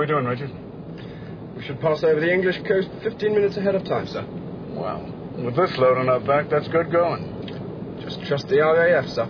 we doing, Richard? We should pass over the English coast 15 minutes ahead of time, sir. Well, with this load on our back, that's good going. Just trust the RAF, sir.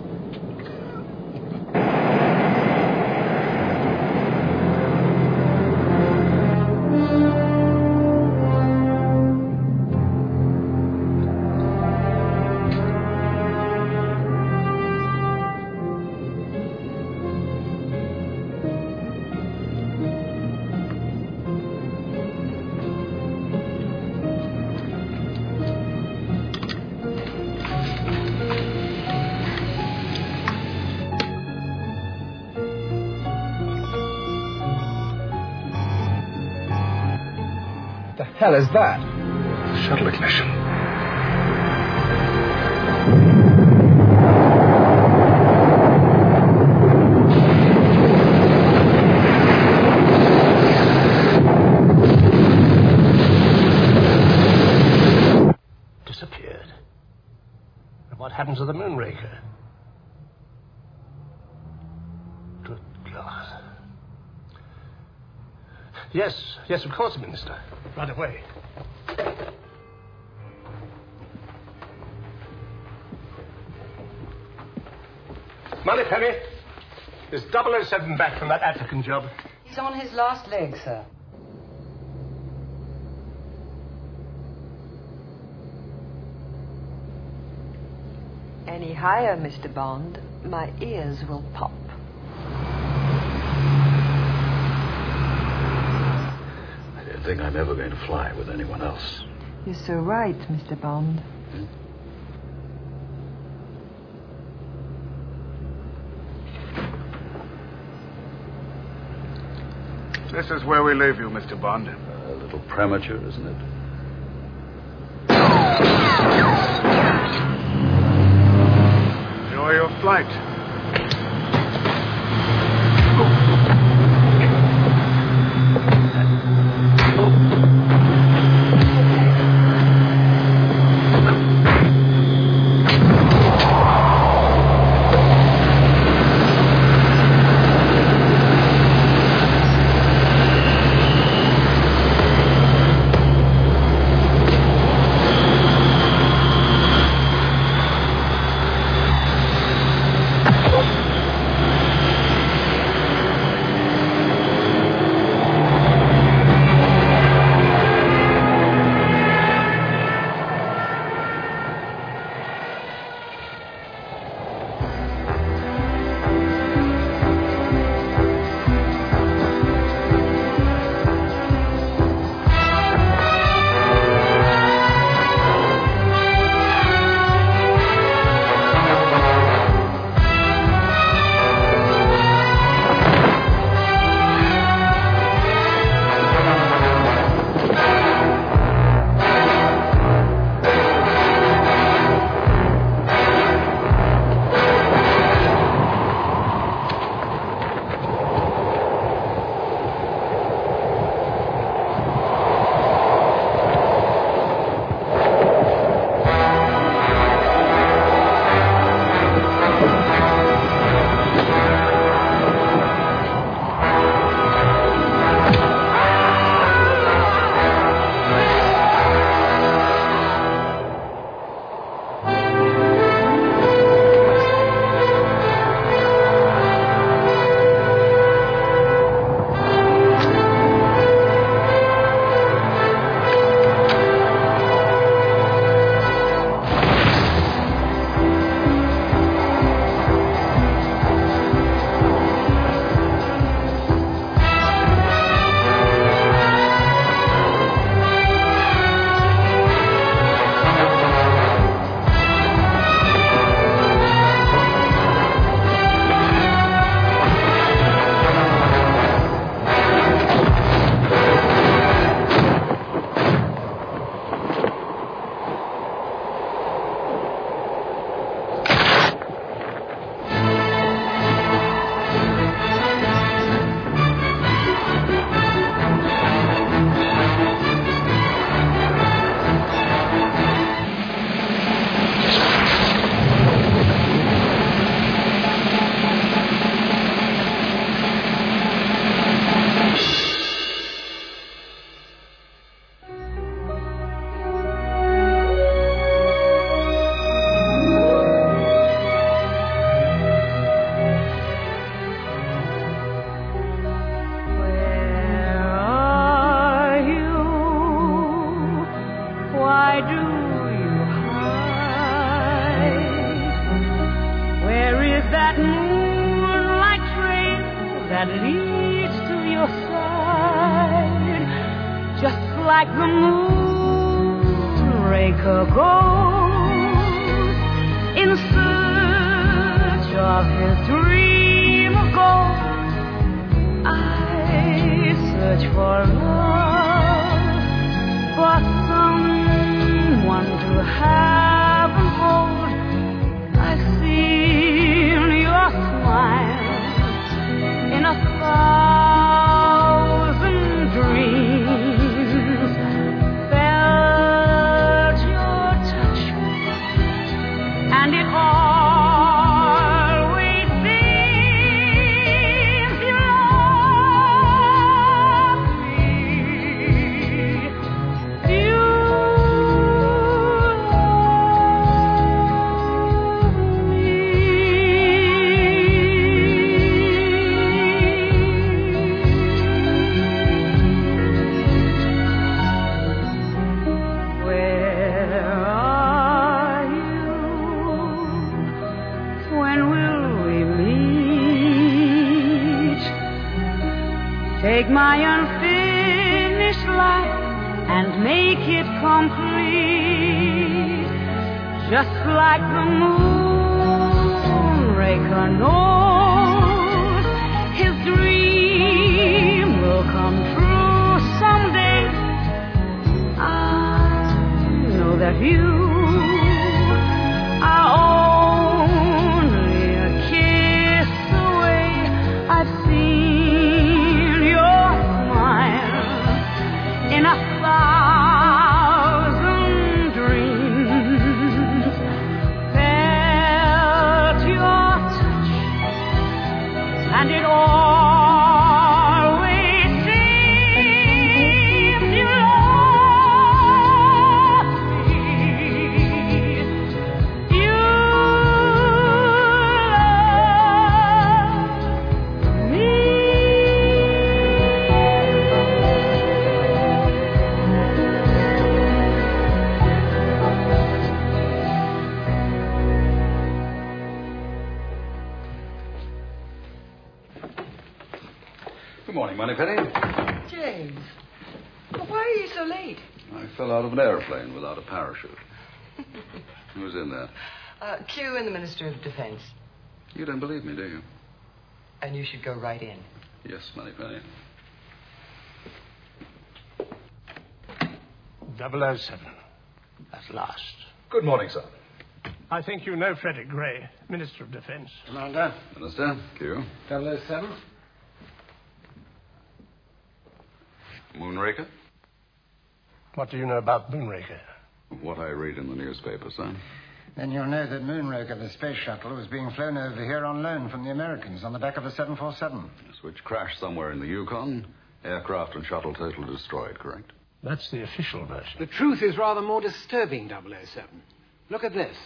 The hell is that? Shuttle ignition. Disappeared. And what happened to the Moonraker? Good God. Yes, of course, Minister. Right away. Moneypenny, is 007 back from that African job? He's on his last leg, sir. Any higher, Mr. Bond, my ears will pop. I didn't think I'm ever going to fly with anyone else. You're so right, Mr. Bond. This is where we leave you, Mr. Bond. A little premature, isn't it? Enjoy your flight. leads to your side, just like the moonraker goes in search of his dream of gold. I search for love, for someone to have and hold. I've seen your smile in 1,000 dreams, felt your touch, and it always seems you love me. You take my unfinished life and make it complete, just like the moonraker knows his dream will come true someday. I know that you are only a kiss away. I've seen your smile in 1,000 dreams, felt your touch, and it always seems you love me. You love me. Good morning, Moneypenny. James, why are you so late? I fell out of an airplane without a parachute. Who's in there? Q and the Minister of Defense. You don't believe me, do you? And you should go right in. Yes, Moneypenny. 007. At last. Good morning, sir. I think you know Frederick Gray, Minister of Defense. Commander. Minister, Q. 007. Moonraker? What do you know about Moonraker? What I read in the newspaper, son. Then you'll know that Moonraker, the space shuttle, was being flown over here on loan from the Americans on the back of a 747. Yes, which crashed somewhere in the Yukon. Aircraft and shuttle totally destroyed, correct? That's the official version. The truth is rather more disturbing, 007. Look at this.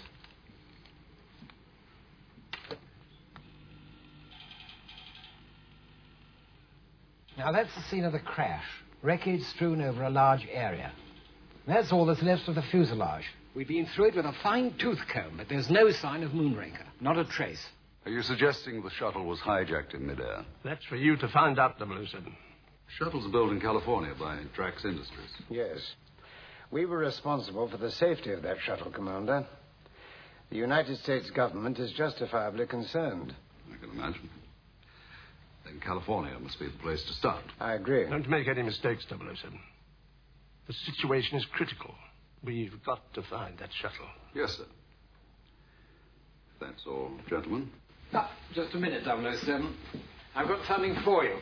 Now, that's the scene of the crash. Wreckage strewn over a large area. That's all that's left of the fuselage. We've been through it with a fine-tooth comb, but there's no sign of Moonraker. Not a trace. Are you suggesting the shuttle was hijacked in midair? That's for you to find out, 007. Shuttles are built in California by Drax Industries. Yes. We were responsible for the safety of that shuttle, Commander. The United States government is justifiably concerned. I can imagine. Then California must be the place to start. I agree. Don't make any mistakes, 007. The situation is critical. We've got to find that shuttle. Yes, sir. That's all, gentlemen. Ah, just a minute, 007. I've got something for you.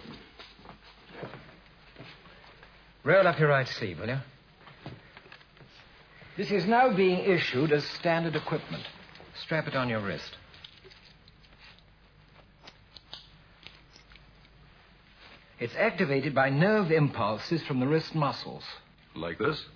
Roll up your right sleeve, will you? This is now being issued as standard equipment. Strap it on your wrist. It's activated by nerve impulses from the wrist muscles. Like this?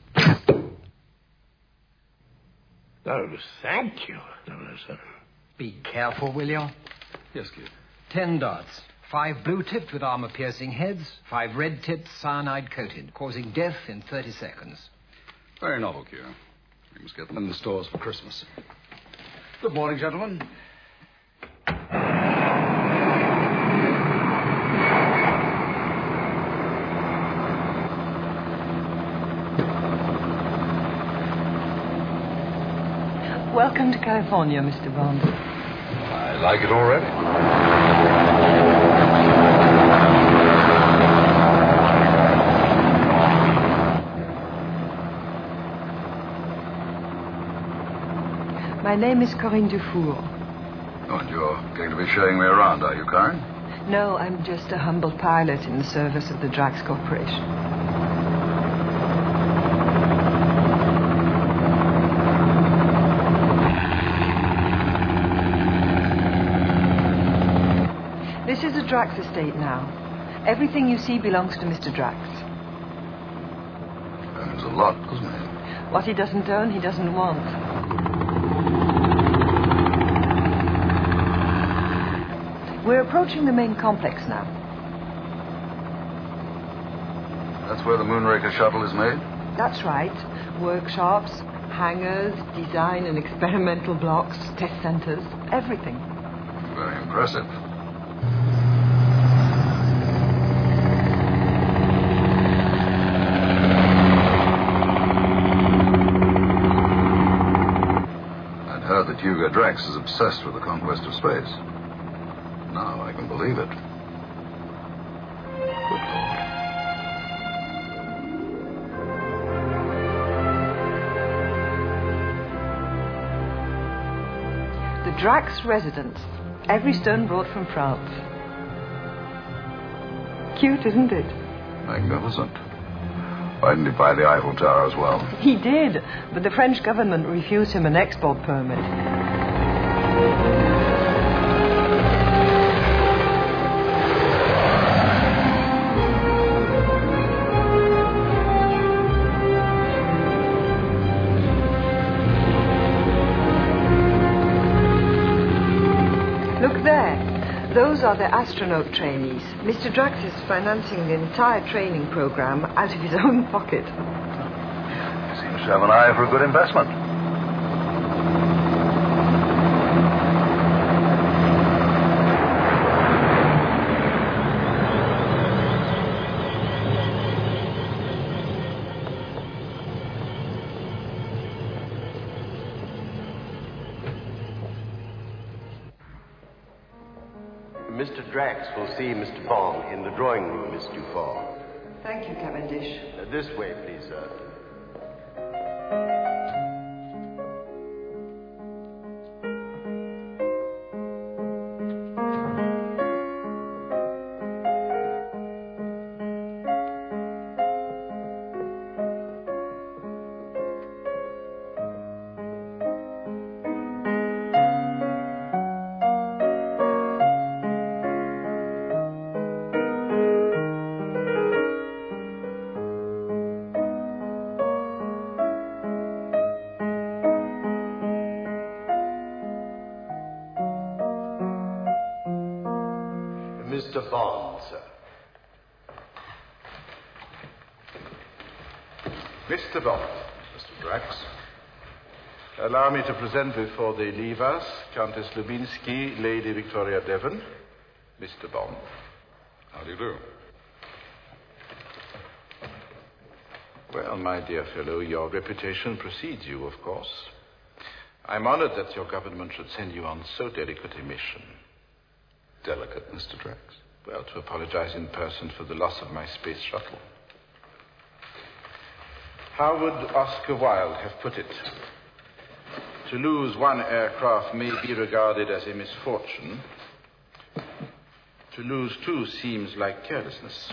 Oh, thank you, 007. Be careful, will you? Yes, Kid. 10 dots. 5 blue-tipped with armor-piercing heads, 5 red-tipped cyanide-coated, causing death in 30 seconds. Very novel, Q. We must get them in the stores for Christmas. Good morning, gentlemen. Welcome to California, Mr. Bond. I like it already. My name is Corinne Dufour. Oh, and you're going to be showing me around, are you, Karen? No, I'm just a humble pilot in the service of the Drax Corporation. This is a Drax estate now. Everything you see belongs to Mr. Drax. Owns a lot, doesn't he? What he doesn't own, he doesn't want. We're approaching the main complex now. That's where the Moonraker shuttle is made? That's right. Workshops, hangars, design and experimental blocks, test centers, everything. Very impressive. I'd heard that Hugo Drax is obsessed with the conquest of space. Now I can believe it. Good Lord. The Drax residence. Every stone brought from France. Cute, isn't it? Magnificent. Why didn't he buy the Eiffel Tower as well? He did, but the French government refused him an export permit. Look there. Those are the astronaut trainees. Mr. Drax is financing the entire training program out of his own pocket. He seems to have an eye for a good investment. Mr. Drax will see Mr. Bond in the drawing room, Miss Dufour. Thank you, Cavendish. This way, please, sir. Mr. Bond, sir. Mr. Bond. Mr. Drax. Allow me to present before they leave us Countess Lubinsky, Lady Victoria Devon, Mr. Bond. How do you do? Well, my dear fellow, your reputation precedes you, of course. I'm honored that your government should send you on so delicate a mission. Delicate, Mr. Drax. Well, to apologize in person for the loss of my space shuttle. How would Oscar Wilde have put it? To lose one aircraft may be regarded as a misfortune. To lose two seems like carelessness.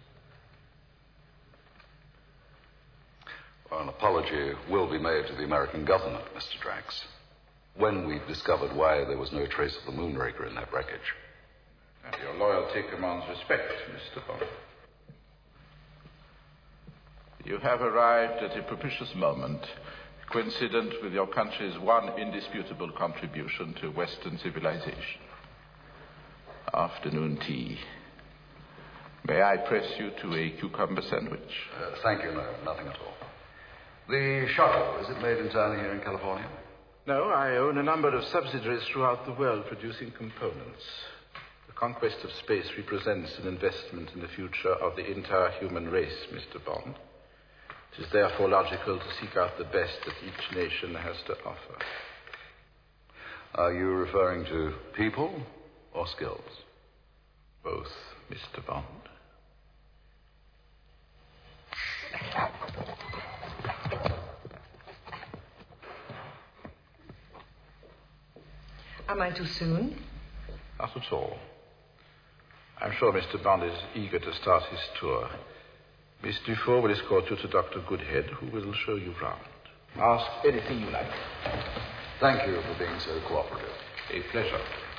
Well, an apology will be made to the American government, Mr. Drax, when we've discovered why there was no trace of the Moonraker in that wreckage. And your loyalty commands respect, Mr. Bond. You have arrived at a propitious moment, coincident with your country's one indisputable contribution to Western civilization. Afternoon tea. May I press you to a cucumber sandwich? Thank you, no, nothing at all. The shuttle, is it made entirely here in California? No, I own a number of subsidiaries throughout the world producing components. The conquest of space represents an investment in the future of the entire human race, Mr. Bond. It is therefore logical to seek out the best that each nation has to offer. Are you referring to people or skills? Both, Mr. Bond. Am I too soon? Not at all. I'm sure Mr. Bond is eager to start his tour. Miss Dufour will escort you to Dr. Goodhead, who will show you round. Ask anything you like. Thank you for being so cooperative. A pleasure.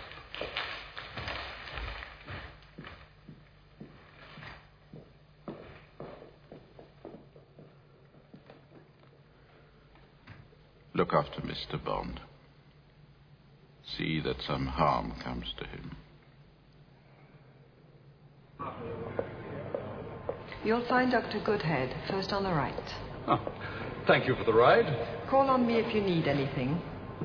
Look after Mr. Bond. See that some harm comes to him. You'll find Dr. Goodhead, first on the right. Oh, thank you for the ride. Call on me if you need anything.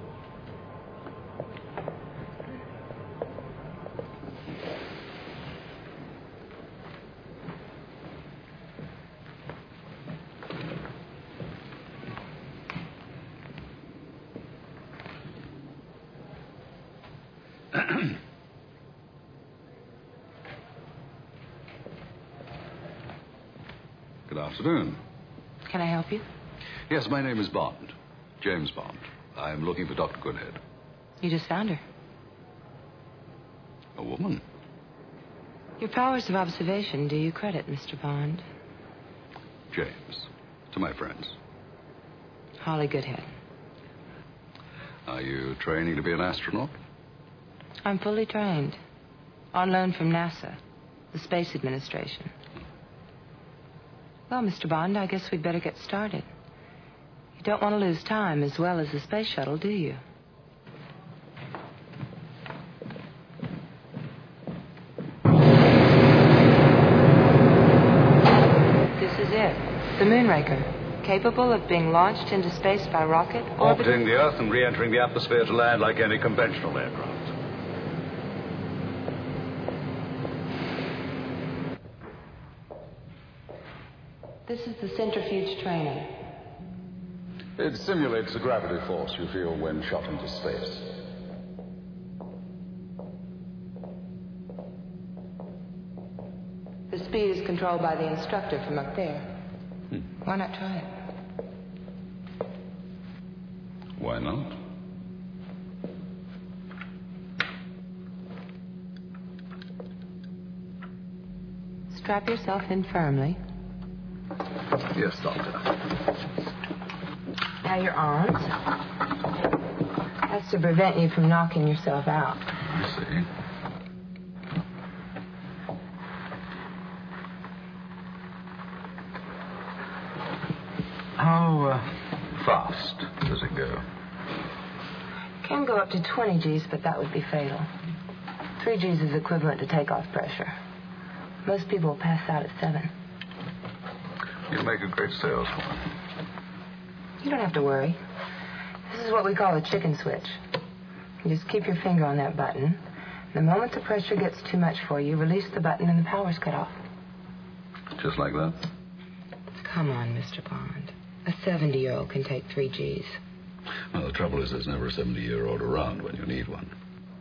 Good afternoon. Can I help you? Yes, my name is Bond. James Bond. I'm looking for Dr. Goodhead. You just found her. A woman? Your powers of observation do you credit, Mr. Bond. James. To my friends. Holly Goodhead. Are you training to be an astronaut? I'm fully trained. On loan from NASA, the Space Administration. Well, Mr. Bond, I guess we'd better get started. You don't want to lose time as well as the space shuttle, do you? This is it. The Moonraker, capable of being launched into space by rocket, orbiting the Earth and re-entering the atmosphere to land like any conventional aircraft. This is the centrifuge training. It simulates the gravity force you feel when shot into space. The speed is controlled by the instructor from up there. Why not try it? Why not? Strap yourself in firmly. Yes, Doctor. Now your arms. That's to prevent you from knocking yourself out. I see. How fast does it go? Can go up to 20 Gs, but that would be fatal. 3 Gs is equivalent to takeoff pressure. Most people will pass out at 7. You make a great saleswoman. You don't have to worry. This is what we call a chicken switch. You just keep your finger on that button. The moment the pressure gets too much for you, release the button and the power's cut off. Just like that? Come on, Mr. Bond. A 70-year-old can take 3 Gs. Well, the trouble is there's never a 70-year-old around when you need one.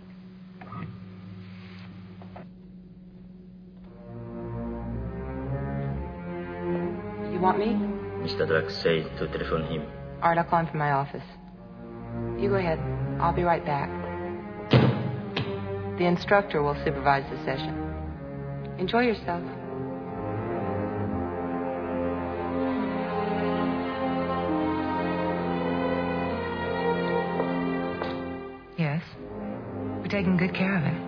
You want me? Mr. Drax said to telephone him. All right, I'll call him from my office. You go ahead. I'll be right back. The instructor will supervise the session. Enjoy yourself. Yes. We're taking good care of him.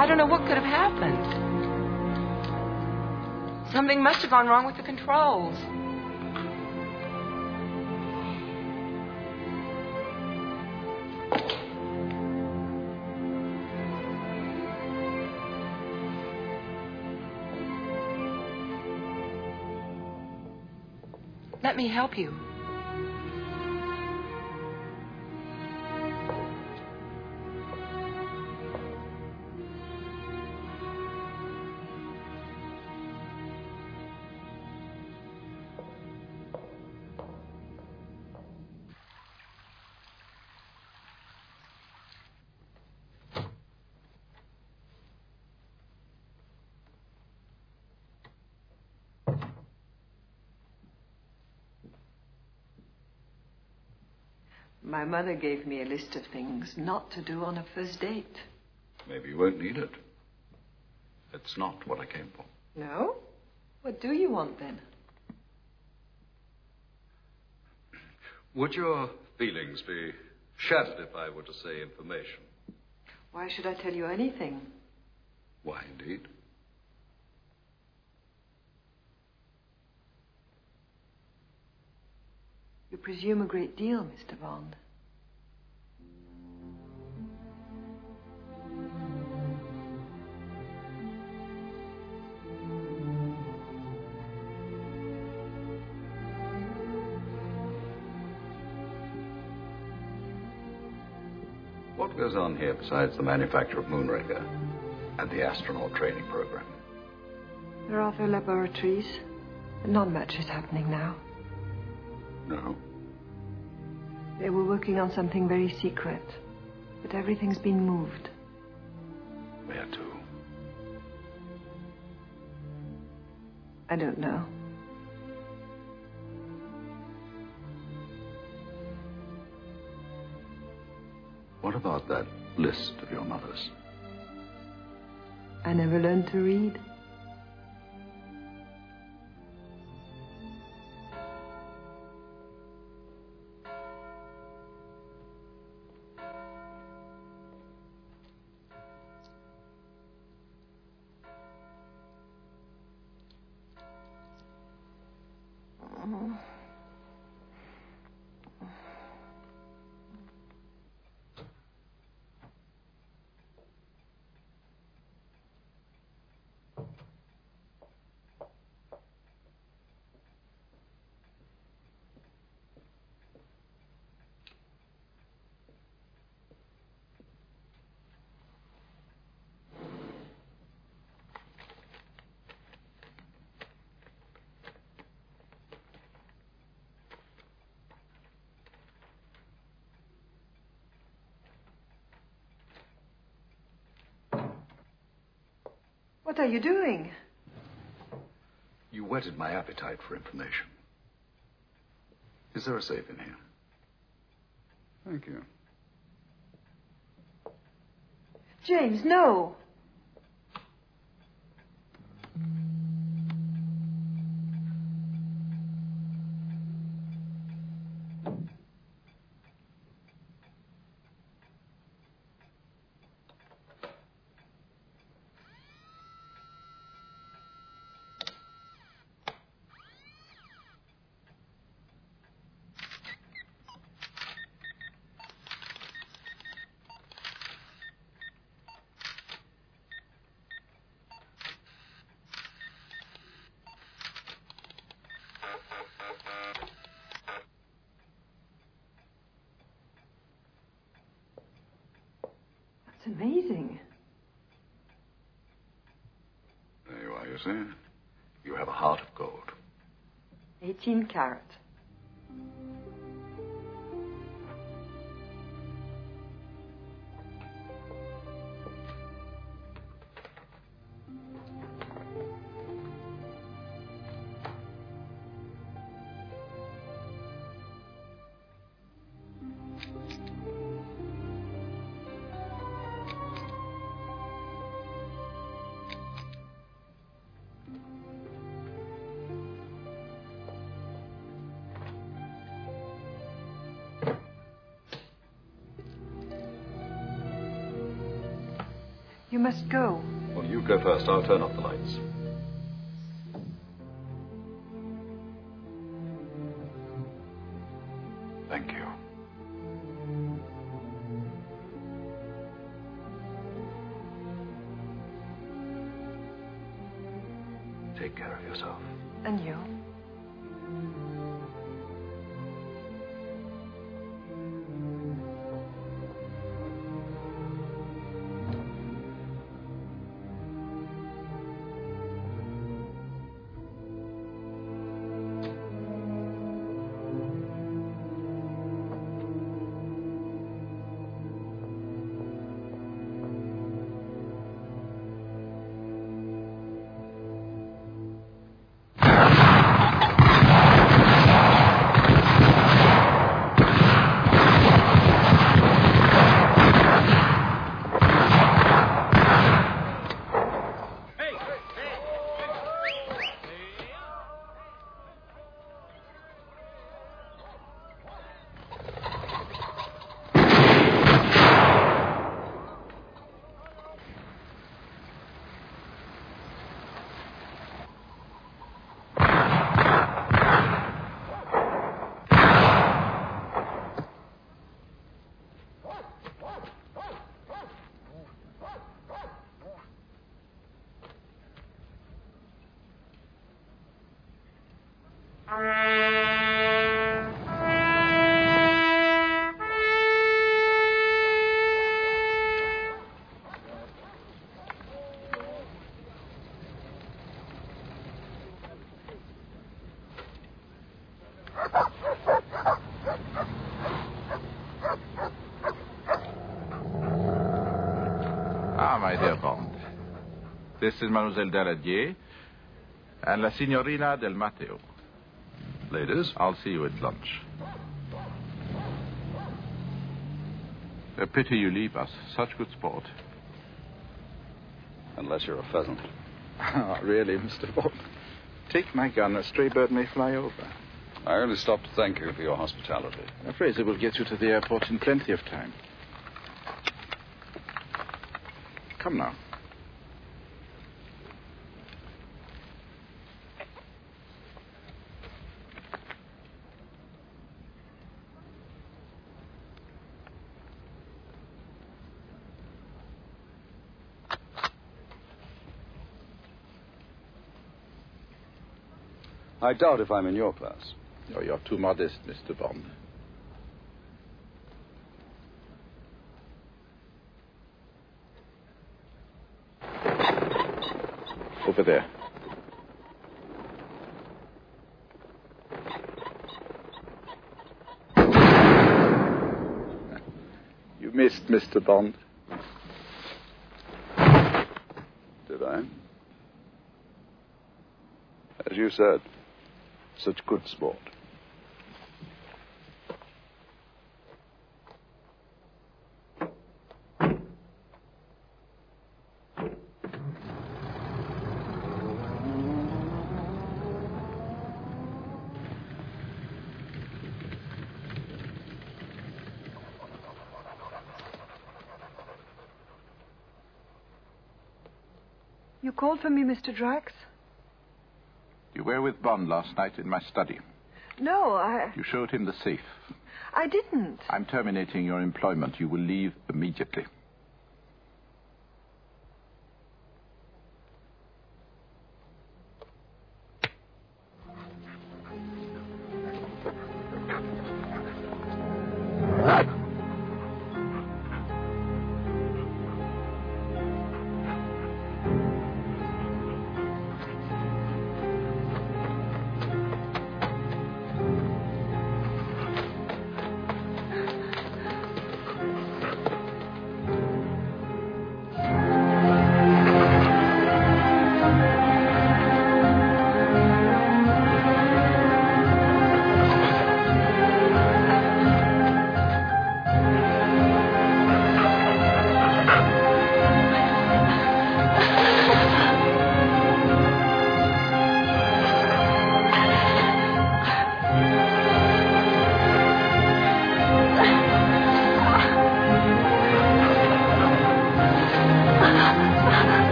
I don't know what could have happened. Something must have gone wrong with the controls. Let me help you. My mother gave me a list of things not to do on a first date. Maybe you won't need it. It's not what I came for. No? What do you want then? Would your feelings be shattered if I were to say information? Why should I tell you anything? Why, indeed? You presume a great deal, Mr. Bond. What goes on here besides the manufacture of Moonraker and the astronaut training program? There are other laboratories, but not much is happening now. No. They were working on something very secret, but everything's been moved. Where to? I don't know. What about that list of your mother's? I never learned to read. What are you doing? You whetted my appetite for information. Is there a safe in here? Thank you. James, no. That's amazing. There you are, you see. You have a heart of gold. 18 carat. You must go. Well, you go first. I'll turn off the lights. Thank you. Take care of yourself. And you. My dear Bond. This is Mademoiselle Daladier and La Signorina Del Matteo. Ladies? I'll see you at lunch. A pity you leave us. Such good sport. Unless you're a pheasant. Really, Mr. Bond? Take my gun. A stray bird may fly over. I only stopped to thank you for your hospitality. A Fraser will get you to the airport in plenty of time. Come now. I doubt if I'm in your class. Oh, you're too modest, Mr. Bond. Over there. You missed, Mr. Bond. Did I? As you said, such good sport. You called for me, Mr. Drax? You were with Bond last night in my study. No, You showed him the safe. I didn't. I'm terminating your employment. You will leave immediately.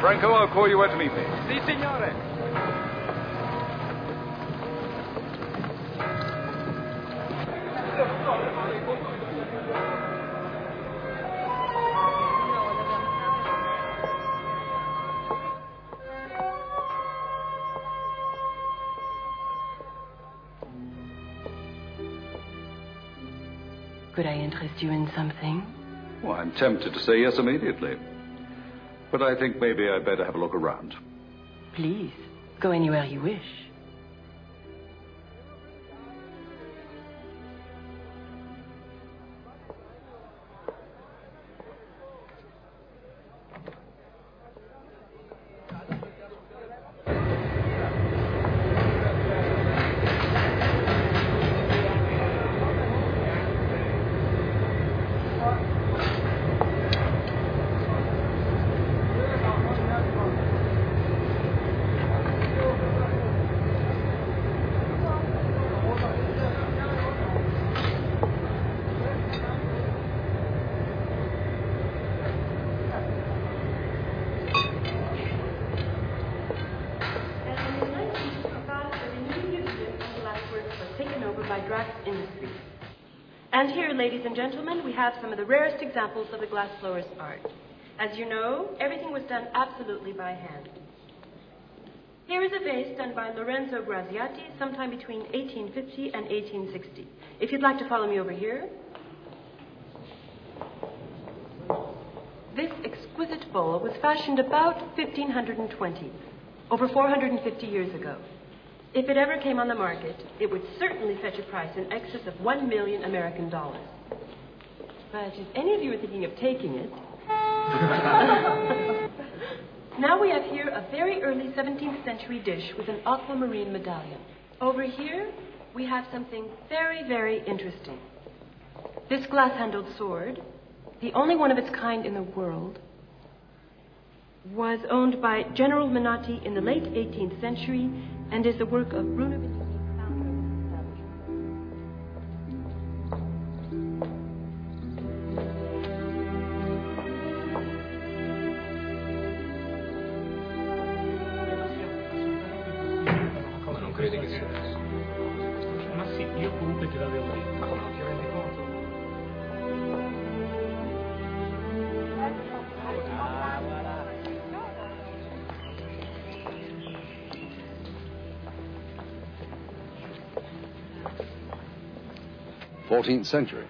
Franco, I'll call you where to meet me. Si, signore. Could I interest you in something? Well, I'm tempted to say yes immediately. But I think maybe I'd better have a look around. Please, go anywhere you wish. And here, ladies and gentlemen, we have some of the rarest examples of the glass blower's art. As you know, everything was done absolutely by hand. Here is a vase done by Lorenzo Graziati sometime between 1850 and 1860. If you'd like to follow me over here. This exquisite bowl was fashioned about 1520, over 450 years ago. If it ever came on the market, it would certainly fetch a price in excess of 1 million American dollars. But if any of you are thinking of taking it... Now we have here a very early 17th century dish with an aquamarine medallion. Over here, we have something very, very interesting. This glass-handled sword, the only one of its kind in the world, was owned by General Menotti in the late 18th century and is the work of Bruno Vittini, founder of this establishment. Come non credi che sia? Ma sì, io comunque te l'avevo detto. Ma non ti rendi conto? 14th century.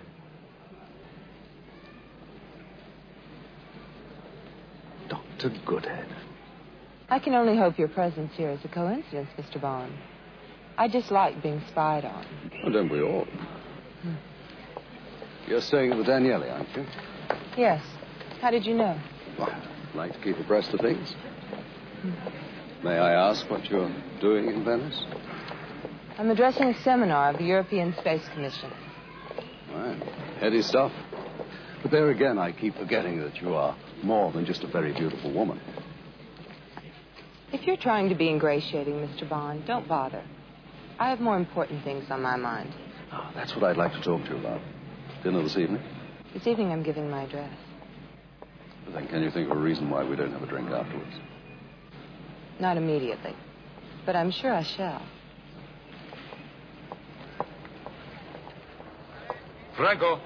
Dr. Goodhead. I can only hope your presence here is a coincidence, Mr. Bond. I dislike being spied on. Oh, don't we all? You're staying at the Daniele, aren't you? Yes. How did you know? Well, I'd like to keep abreast of things. May I ask what you're doing in Venice? I'm addressing a seminar of the European Space Commission. Right. Heady stuff. But there again, I keep forgetting that you are more than just a very beautiful woman. If you're trying to be ingratiating, Mr. Bond, don't bother. I have more important things on my mind. Oh, that's what I'd like to talk to you about. Dinner this evening? This evening I'm giving my address. But then can you think of a reason why we don't have a drink afterwards? Not immediately. But I'm sure I shall. Franco.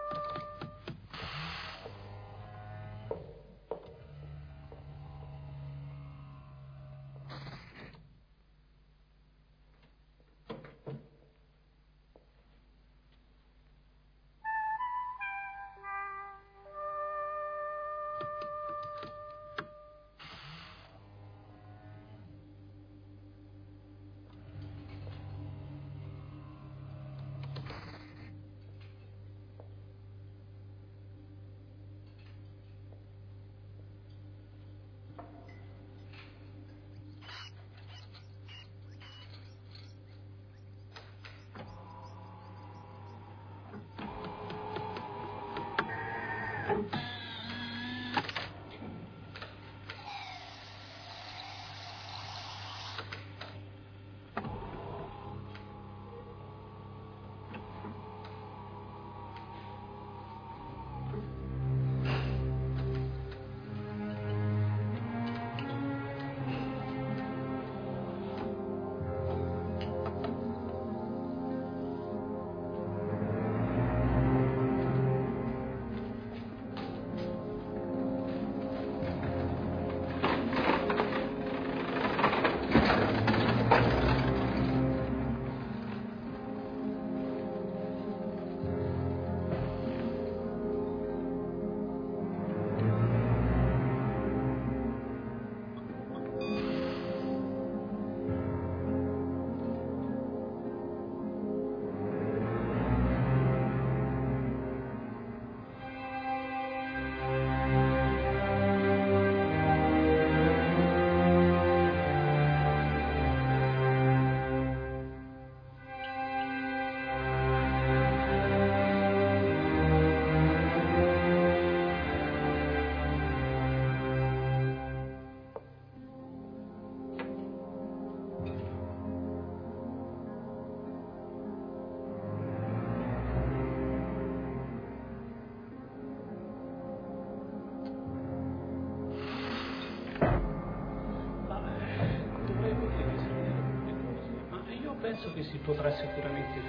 Penso che si potrà sicuramente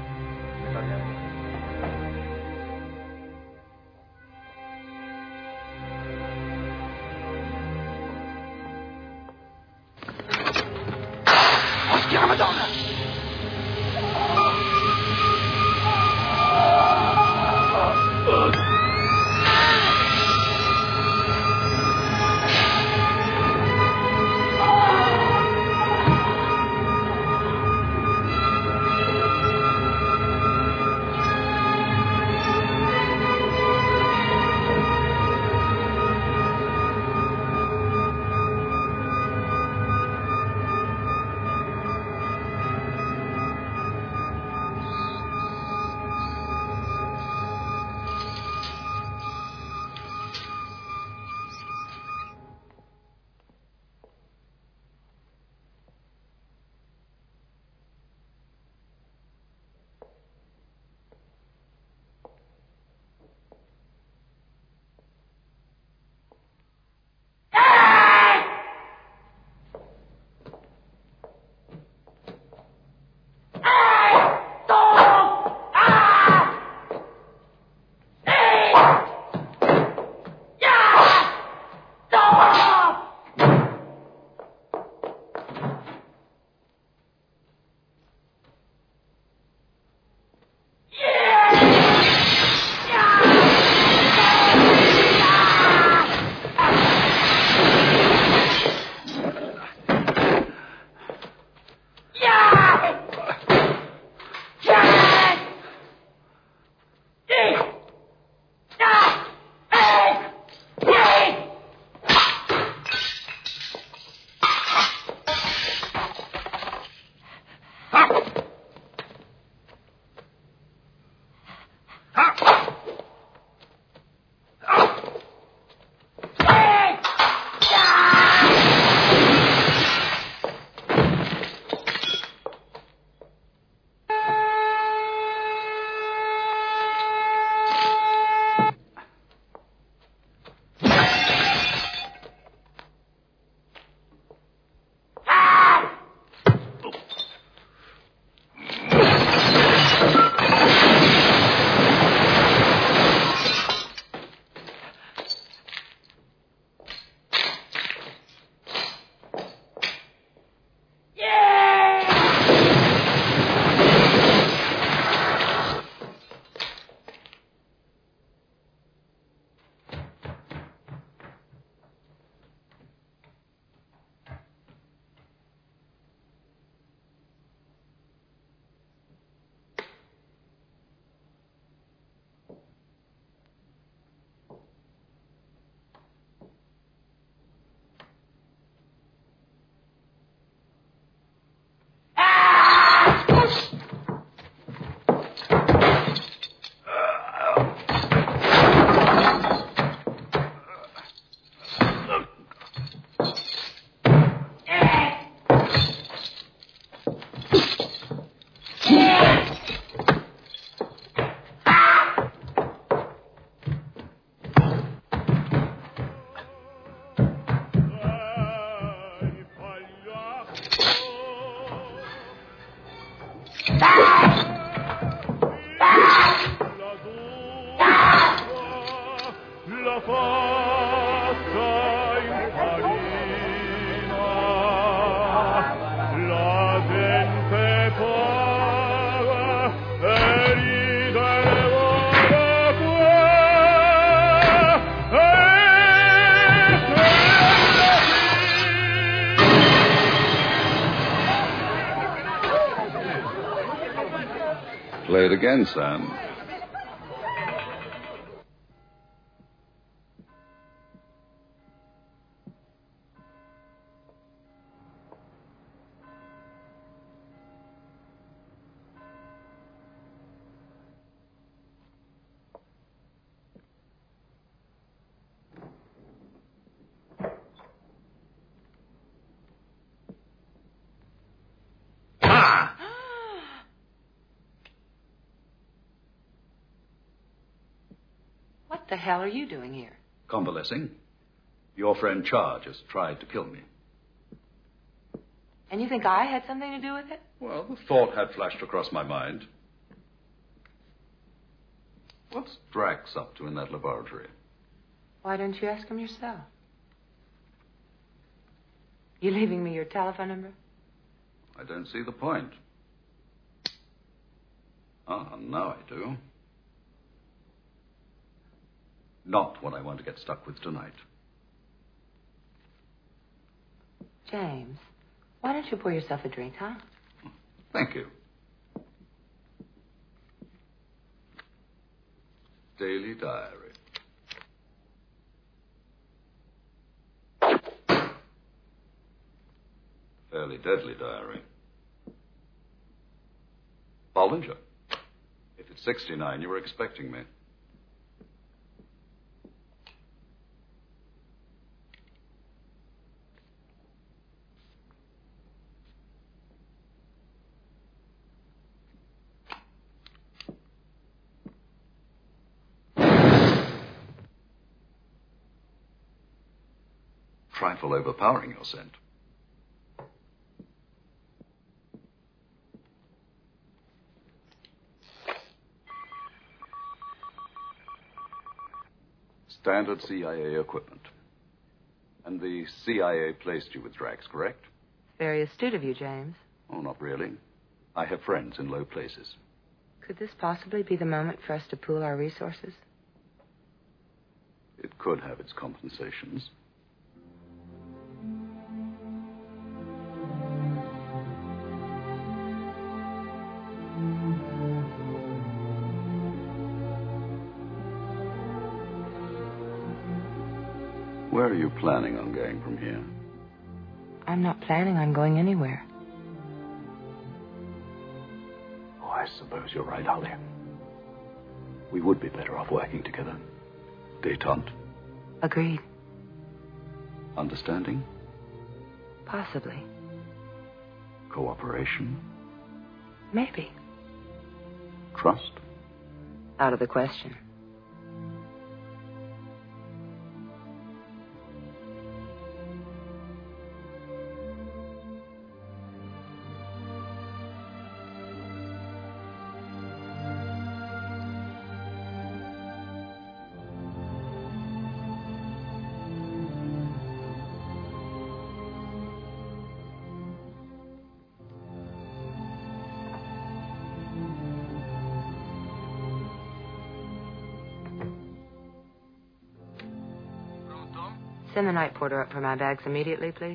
fare. Ostia Madonna! era fatta in farina, la gente paga e ride e vola qua, Play it again, Sam. What the hell are you doing here? Convalescing. Your friend Charge has tried to kill me. And you think I had something to do with it? Well, the thought had flashed across my mind. What's Drax up to in that laboratory? Why don't you ask him yourself? You leaving me your telephone number? I don't see the point. Ah, now I do. Not what I want to get stuck with tonight. James, why don't you pour yourself a drink, huh? Thank you. Daily diary. Fairly deadly diary. Bollinger. If it's 69, you were expecting me. Trifle overpowering your scent. Standard CIA equipment. And the CIA placed you with Drax, correct? Very astute of you, James. Oh, not really. I have friends in low places. Could this possibly be the moment for us to pool our resources? It could have its compensations. Where are you planning on going from here? I'm not planning on going anywhere. Oh, I suppose you're right, Holly. We would be better off working together. Détente. Agreed. Understanding? Possibly. Cooperation? Maybe. Trust? Out of the question. Send the night porter up for my bags immediately, please.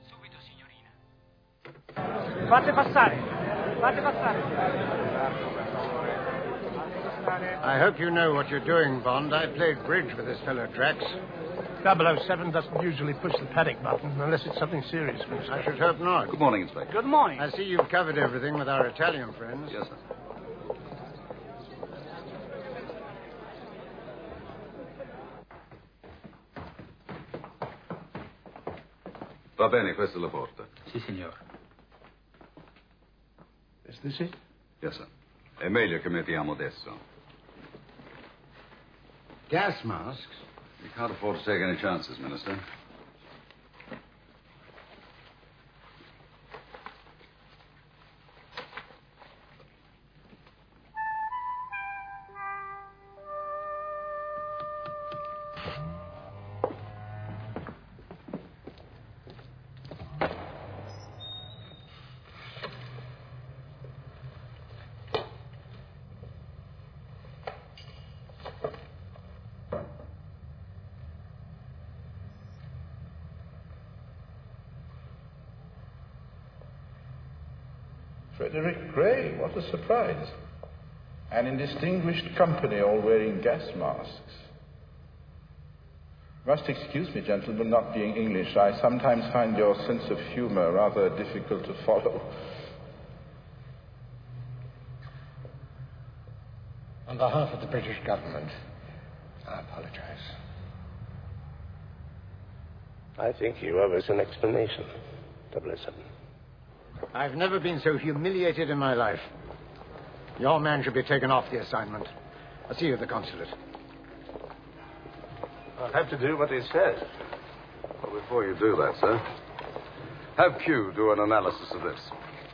Fate passare. Fate passare. I hope you know what you're doing, Bond. I played bridge with this fellow Drax. 007 doesn't usually push the panic button unless it's something serious. I should hope not. Good morning, Inspector. Good morning. I see you've covered everything with our Italian friends. Yes, sir. Va bene, questa è la porta. Sì, signore. Is this it? Yes, sir. È meglio che mettiamo adesso. Gas masks? We can't afford to take any chances, Minister. Frederick Gray, what a surprise. And in distinguished company, all wearing gas masks. Must excuse me, gentlemen, not being English. I sometimes find your sense of humor rather difficult to follow. On behalf of the British government, I apologize. I think you owe us an explanation, 007. I've never been so humiliated in my life. Your man should be taken off the assignment. I'll see you at the consulate. I'll have to do what he says. Well, before you do that, sir, have Q do an analysis of this.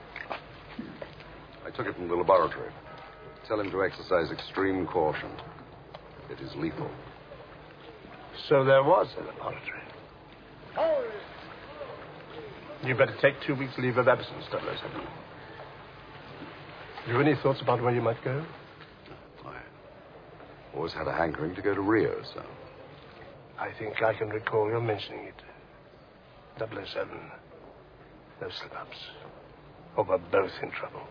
I took it from the laboratory. Tell him to exercise extreme caution. It is lethal. So there was a laboratory. You better take 2 weeks' leave of absence, 007. Have you any thoughts about where you might go? I always had a hankering to go to Rio, sir. I think I can recall your mentioning it. 007. No slip-ups. Or we're both in trouble.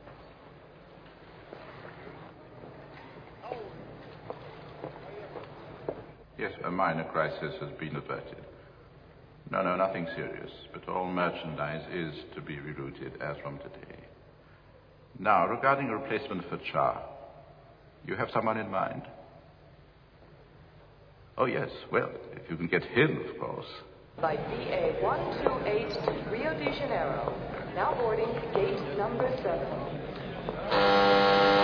Yes, a minor crisis has been averted. No, nothing serious. But all merchandise is to be rerouted as from today. Now, regarding a replacement for Cha, you have someone in mind? Oh, yes. Well, if you can get him, of course. By BA 128 to Rio de Janeiro. Now boarding gate number 7.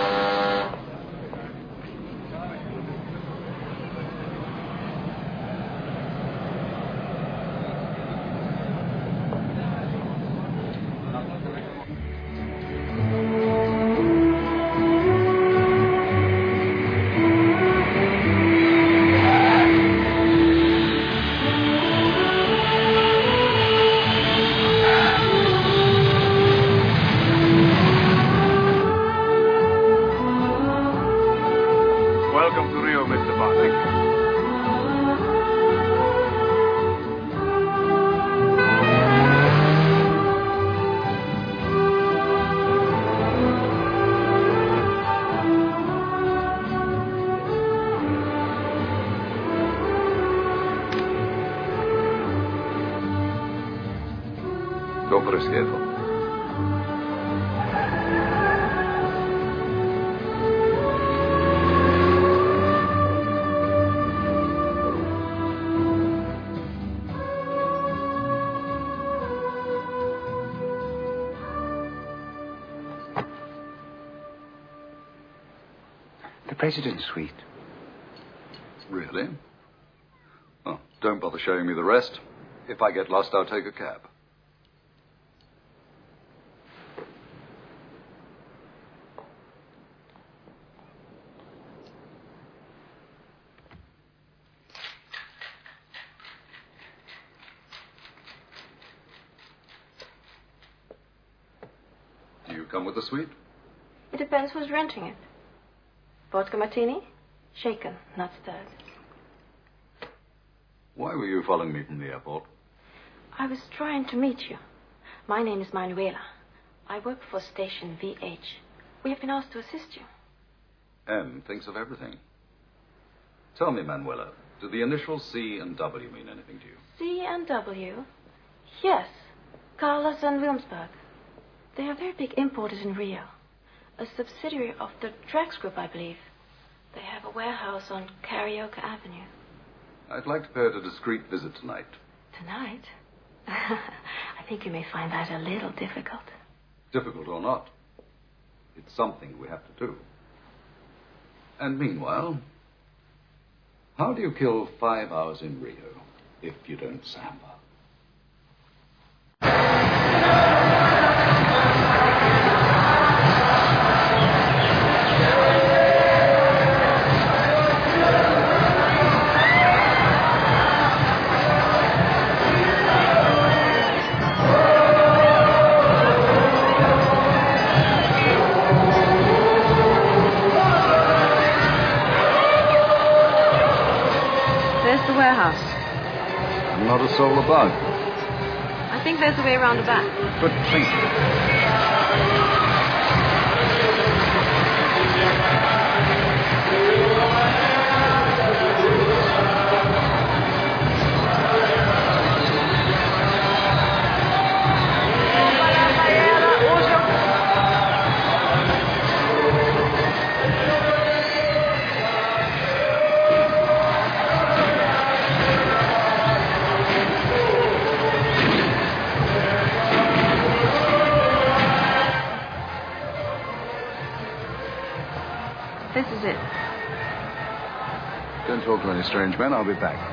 President's suite. Really? Oh, don't bother showing me the rest. If I get lost, I'll take a cab. Do you come with the suite? It depends who's renting it. Vodka martini? Shaken, not stirred. Why were you following me from the airport? I was trying to meet you. My name is Manuela. I work for Station VH. We have been asked to assist you. M thinks of everything. Tell me, Manuela, do the initials C and W mean anything to you? C and W? Yes. Carlos and Wilmsburg. They are very big importers in Rio. A subsidiary of the Drax Group, I believe. They have a warehouse on Carioca Avenue. I'd like to pay it a discreet visit tonight. Tonight? I think you may find that a little difficult. Difficult or not, it's something we have to do. And meanwhile, how do you kill 5 hours in Rio if you don't samba? Past the warehouse. And not a soul about. I think there's a way around the back. Good thinking. This is it. Don't talk to any strange men. I'll be back.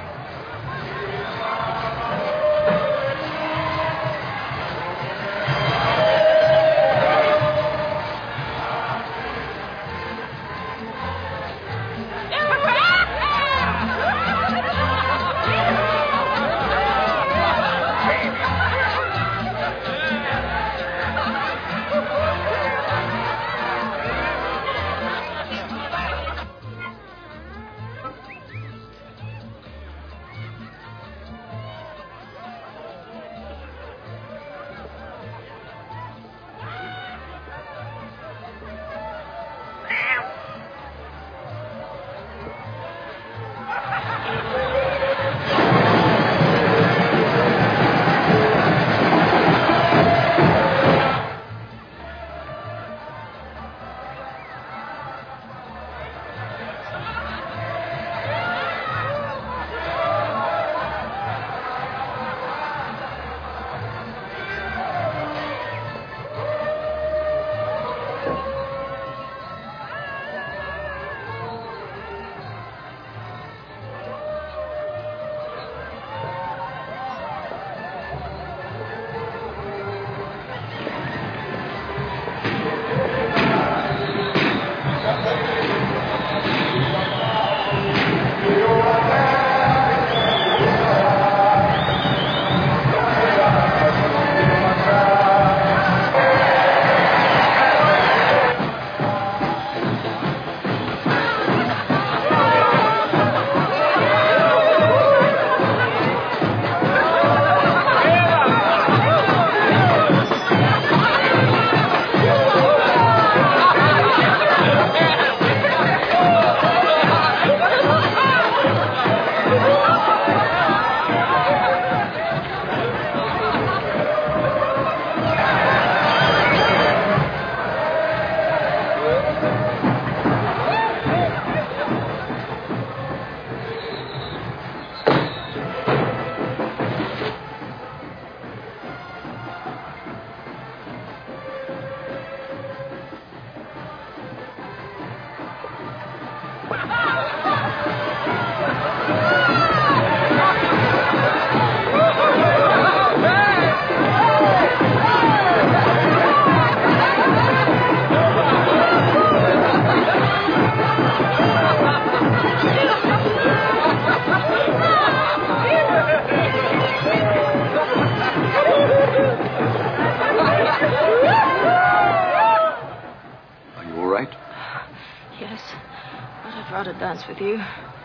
Dance with you.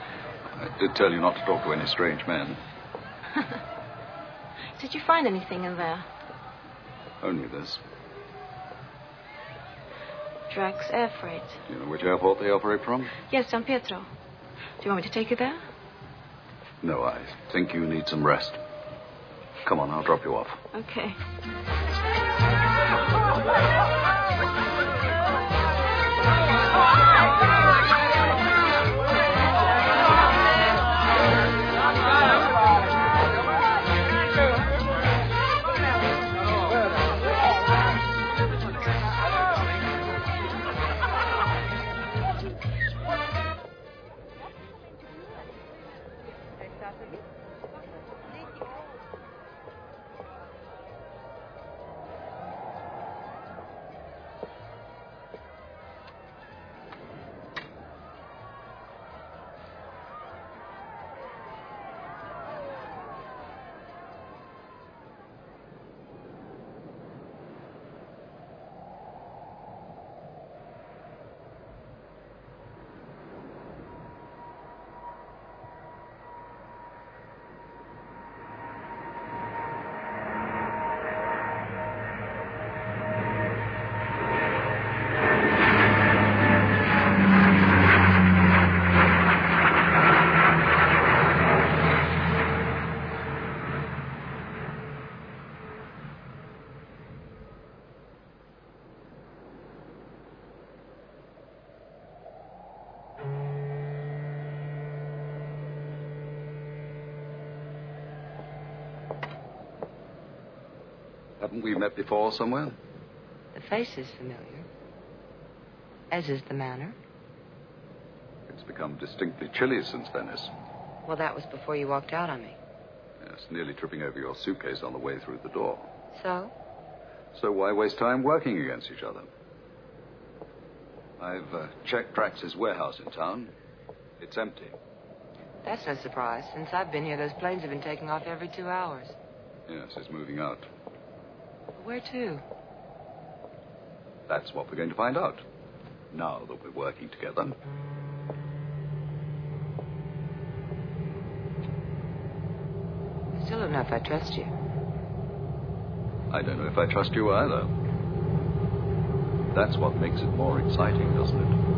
I did tell you not to talk to any strange men. Did you find anything in there? Only this. Drax Air Freight. Do you know which airport they operate from? Yes, San Pietro. Do you want me to take you there? No, I think you need some rest. Come on, I'll drop you off. Okay. Haven't we met before somewhere? The face is familiar, as is the manner. It's become distinctly chilly since Venice. Well, that was before you walked out on me. Yes, nearly tripping over your suitcase on the way through the door. So? So why waste time working against each other? I've checked Drax's warehouse in town. It's empty. That's no surprise. Since I've been here, those planes have been taking off every 2 hours. Yes, he's moving out. Where to? That's what we're going to find out. Now that we're working together. I still don't know if I trust you. I don't know if I trust you either. That's what makes it more exciting, doesn't it?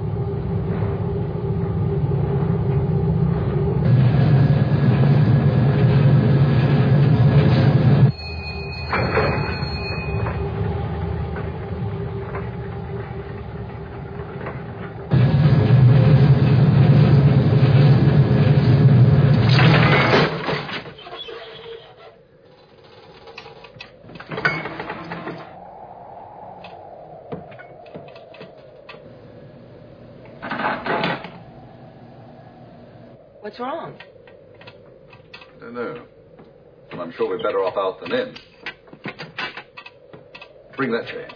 What's wrong? I don't know. But I'm sure we're better off out than in. Bring that chain.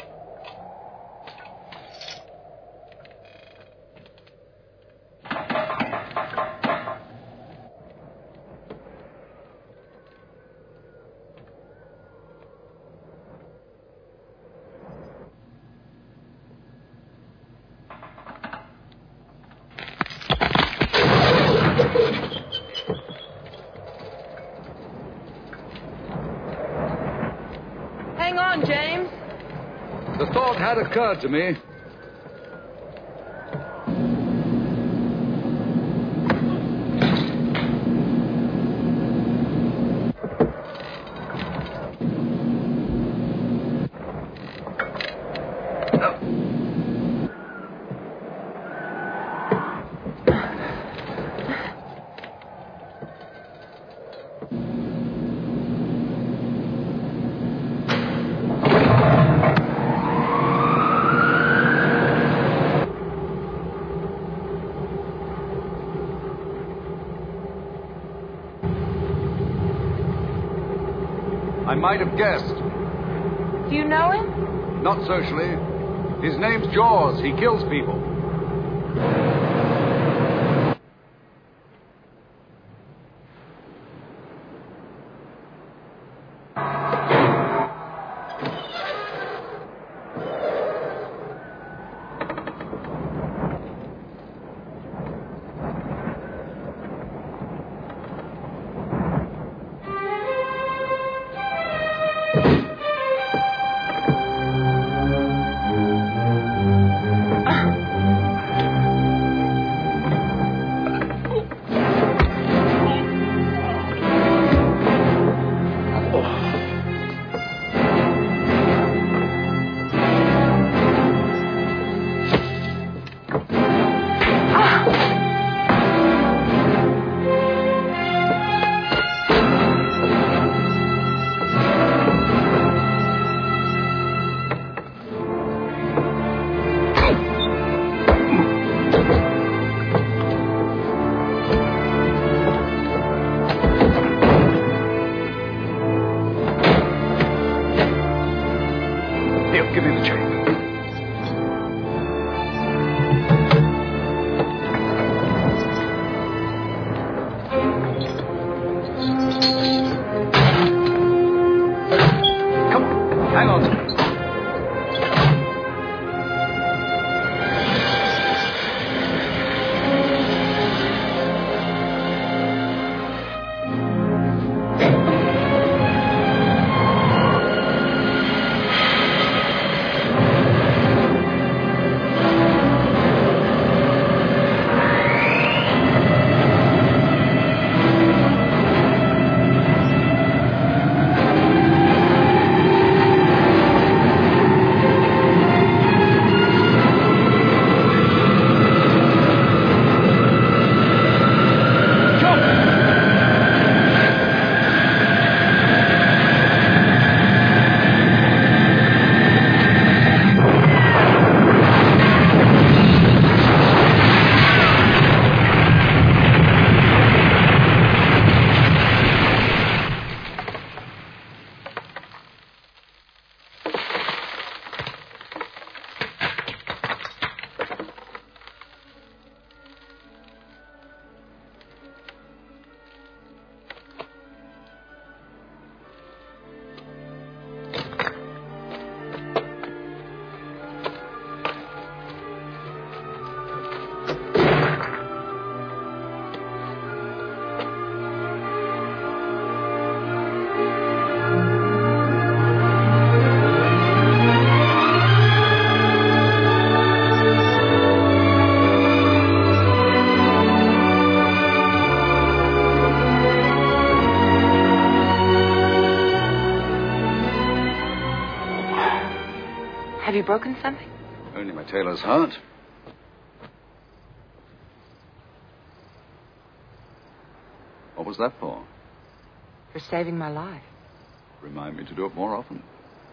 Hang on, James. The thought had occurred to me. I might have guessed. Do you know him? Not socially. His name's Jaws. He kills people. Give me the chain. Come on, hang on to it. broken something? Only my tailor's heart. What was that for? For saving my life. Remind me to do it more often.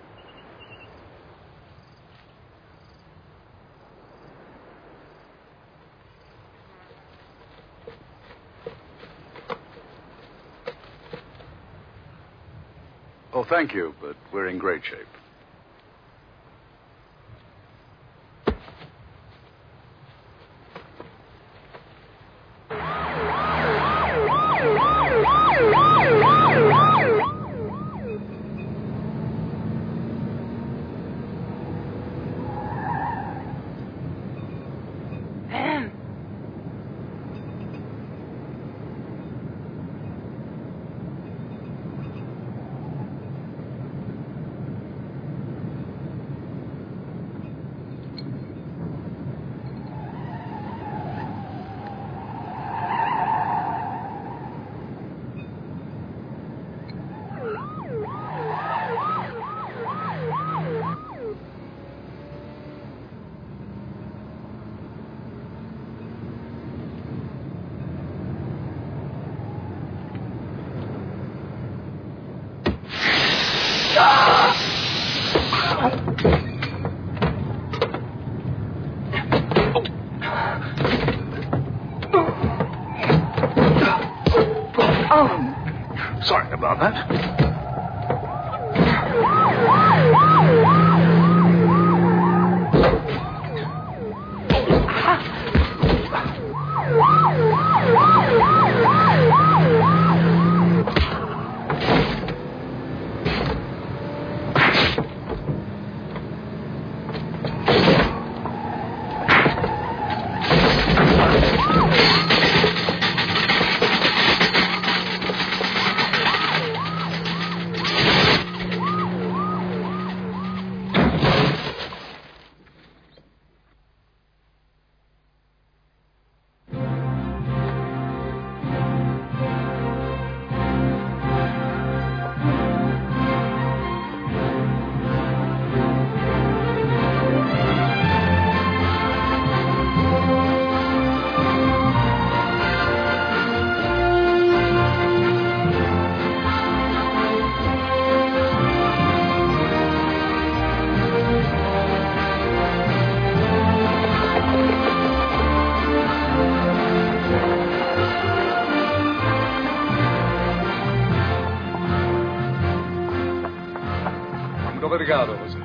Oh, thank you, but we're in great shape. Sorry about that. Obrigado, José.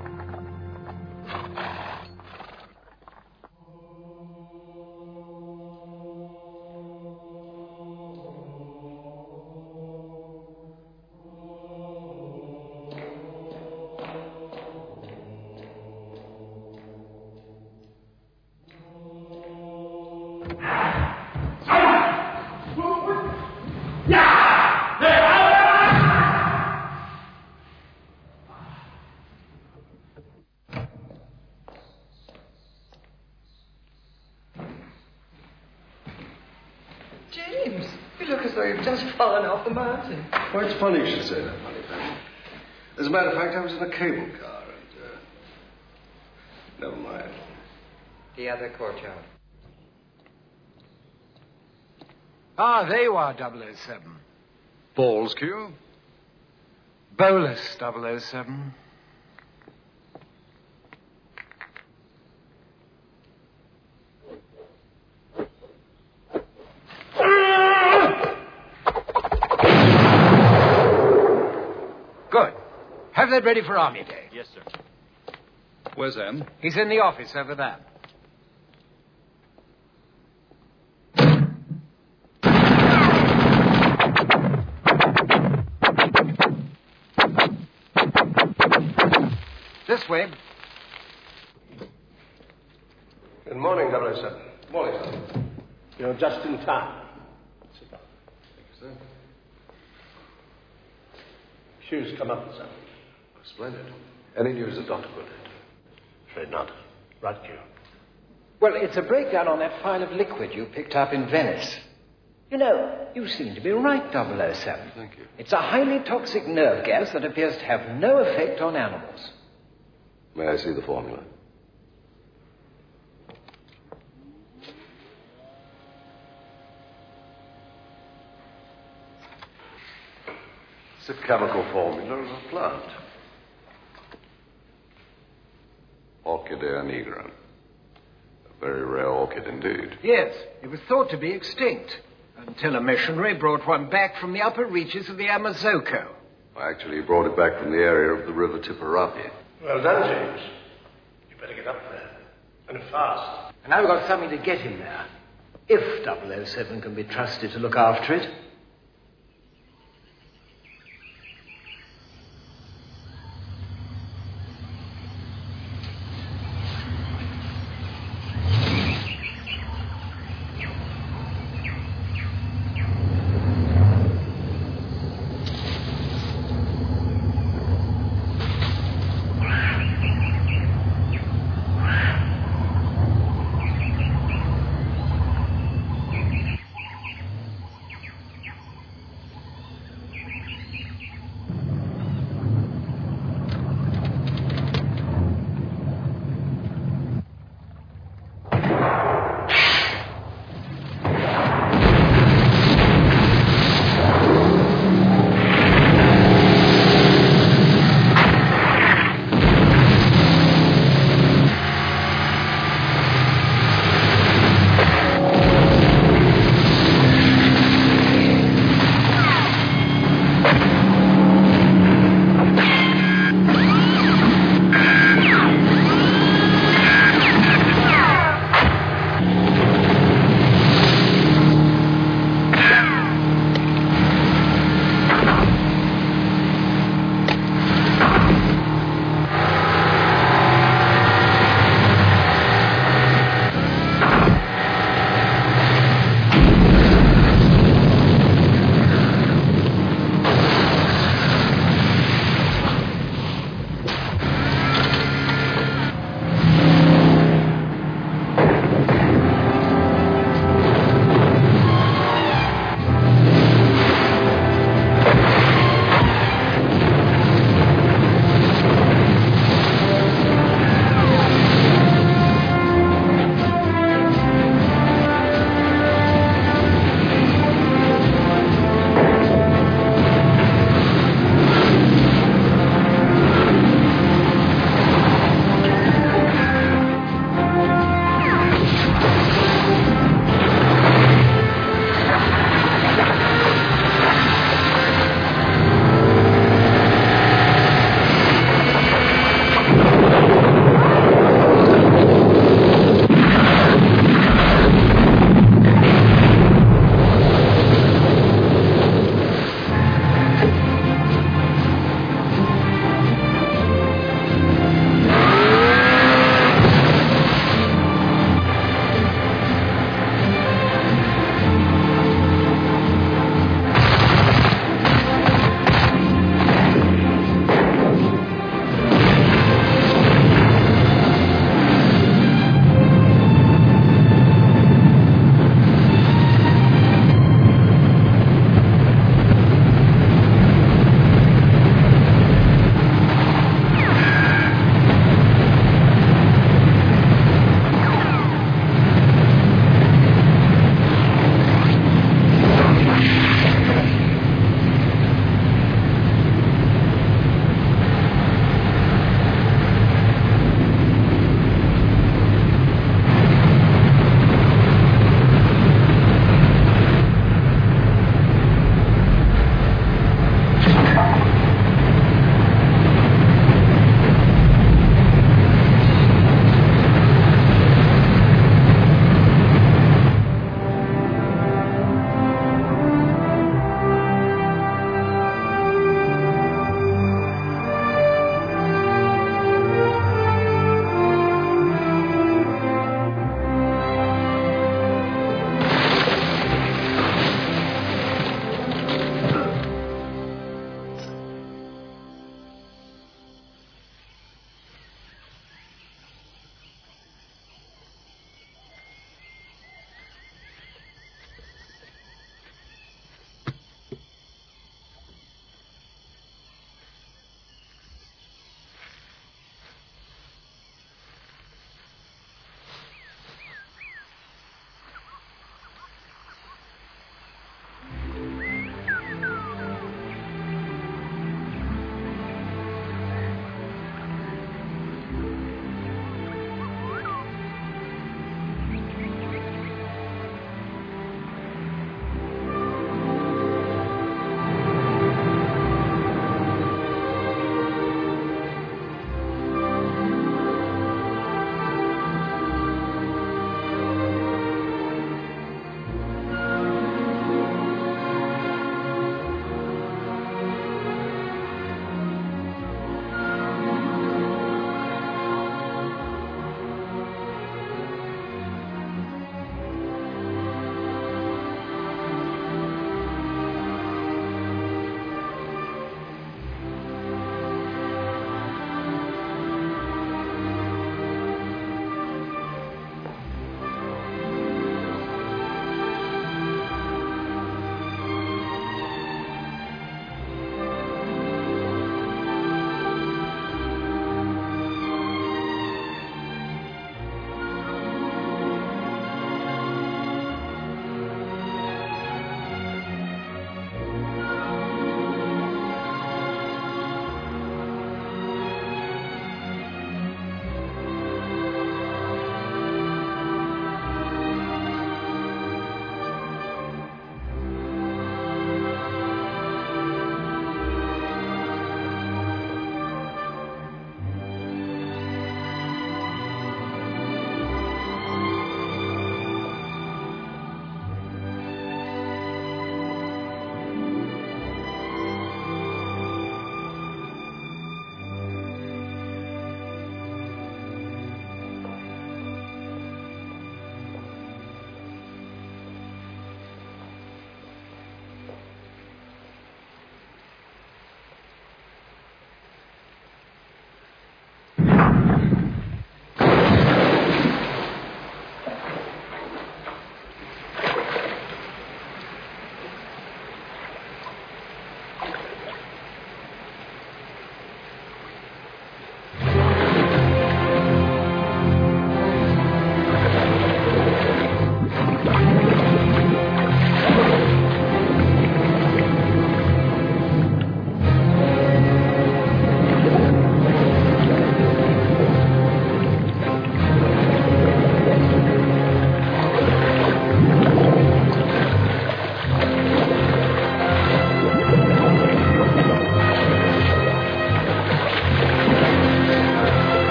James, you look as though you've just fallen off the mountain. Well, it's funny you should say that, Moneypenny. As a matter of fact, I was in a cable car and, never mind. The other courtyard. Ah, there you are, 007. Balls, Q? Bolus, 007. Good. Have that ready for Army Day. Yes, sir. Where's M? He's in the office over there. This way. Good morning, 007. Good morning, sir. You're just in time. Sit down. Thank you, sir. Shoes come up this afternoon. Oh, splendid. Any news of Dr. Goodhead? Afraid not. Right, Q. Well, it's a breakdown on that file of liquid you picked up in Venice. You know, you seem to be right, 007. Thank you. It's a highly toxic nerve gas that appears to have no effect on animals. May I see the formula? It's a chemical formula of a plant. Orchidea nigra. A very rare orchid indeed. Yes, it was thought to be extinct until a missionary brought one back from the upper reaches of the Amazoko. Actually, he brought it back from the area of the river Tipperary. Well done, James. You better get up there. And fast. And now we've got something to get him there. If 007 can be trusted to look after it.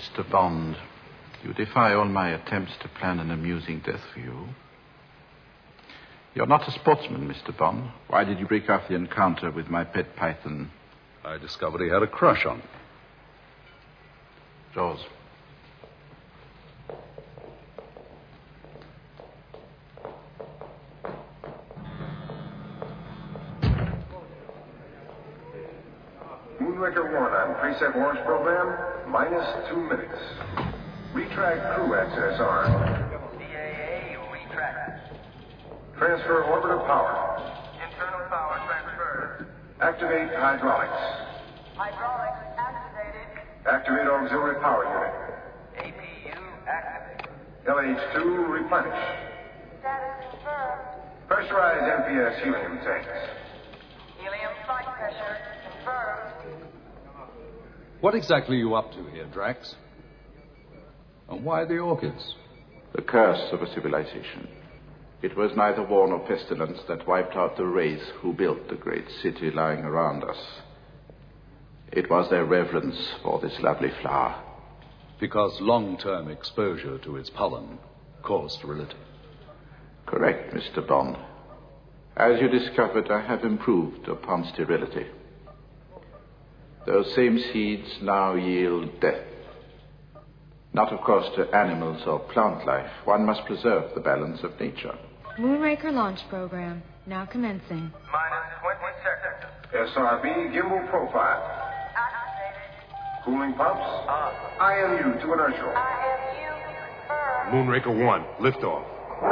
Mr. Bond, you defy all my attempts to plan an amusing death for you. You're not a sportsman, Mr. Bond. Why did you break off the encounter with my pet python? I discovered he had a crush on me. Jaws. Moonraker 1 on preset launch program, -2 minutes. Retract crew access arm. CAA, retract. Transfer orbiter power. Internal power transferred. Activate hydraulics. Hydraulics activated. Activate auxiliary power unit. APU activated. LH2 replenish. Status confirmed. Pressurize MPS helium tanks. Helium flight pressure confirmed. What exactly are you up to here, Drax? And why the orchids? The curse of a civilization. It was neither war nor pestilence that wiped out the race who built the great city lying around us. It was their reverence for this lovely flower. Because long-term exposure to its pollen caused sterility. Correct, Mr. Bond. As you discovered, I have improved upon sterility. Those same seeds now yield death. Not, of course, to animals or plant life. One must preserve the balance of nature. Moonraker launch program, now commencing. -20 seconds. SRB gimbal profile. Activated. Cooling pumps. IMU to inertial. IMU confirmed. Moonraker 1, liftoff.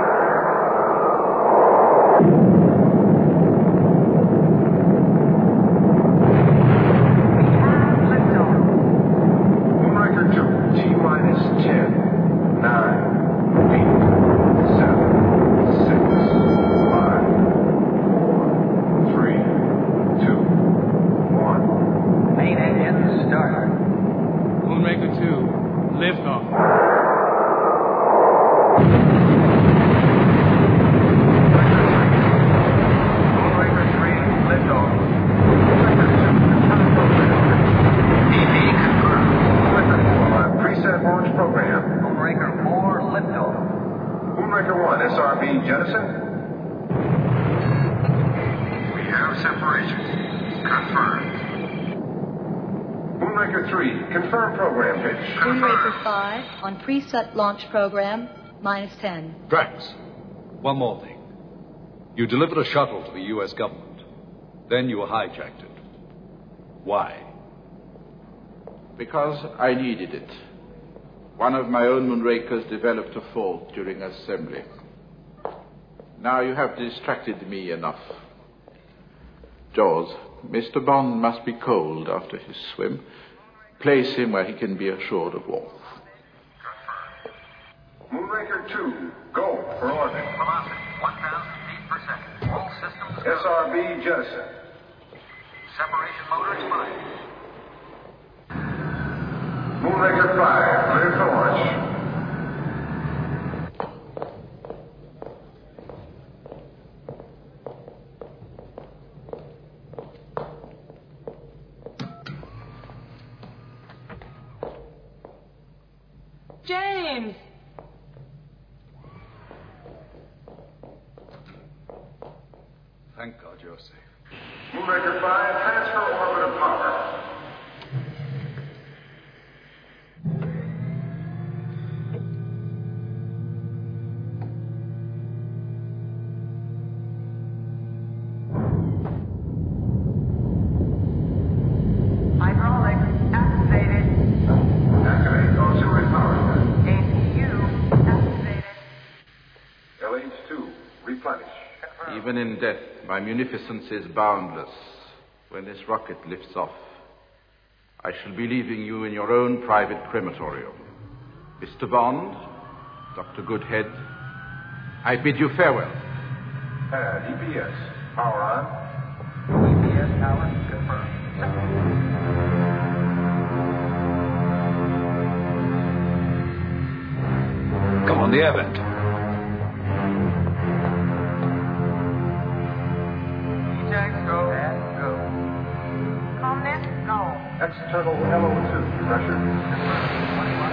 Moonraker 2, T-10, 9, 8, 7, 6, 5, 4, 3, 2, 1. Main engine start. Moonraker 2, liftoff. Moonraker 3, liftoff. Preset launch program. Moonraker 4, liftoff. Moonraker 1, SRB jettison. We have separation. Confirmed. Moonraker 3, confirm program pitch. Moonraker 5 on preset launch program, -10. Drax, one more thing. You delivered a shuttle to the U.S. government. Then you hijacked it. Why? Because I needed it. One of my own Moonrakers developed a fault during assembly. Now you have distracted me enough. Jaws, Mr. Bond must be cold after his swim. Place him where he can be assured of warmth. Moonraker 2, go for orbit. Velocity 1,000 feet per second. All systems go. SRB jettison. Separation motor expired. Moonraker 5, clear for launch. James! Thank God you're safe. Moonraker 5, transfer orbiter power. Hydraulics activated. Activate auxiliary power unit. APU activated. LH2, replenish. Even in death, my munificence is boundless. When this rocket lifts off, I shall be leaving you in your own private crematorium. Mr. Bond, Dr. Goodhead, I bid you farewell. EPS, power on. EPS power confirmed. Come on, the air vent. Eject, go. And go. Calmness, go. External LO2 pressure. Confirmed. 21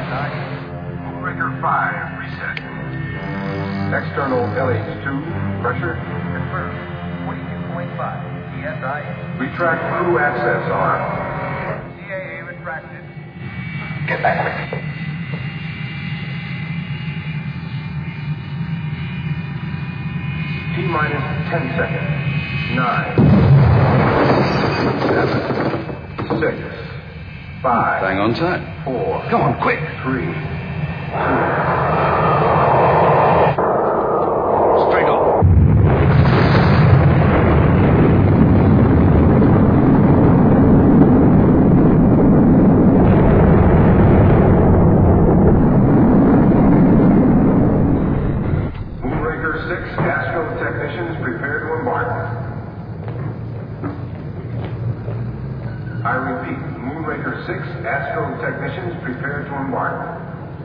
Moonraker 5, reset. External LH2, pressure. Confirmed. 42.5. PSI. Retract crew access arm. CAA retracted. Get back quick. T-minus 10 seconds. 9, 7, 6, 5. Bang on time. 4. Come on, quick. 3, 2. Straight on. Moonraker 6, Astro technicians prepare to embark. I repeat, Moonraker 6, Astro technicians prepare to embark.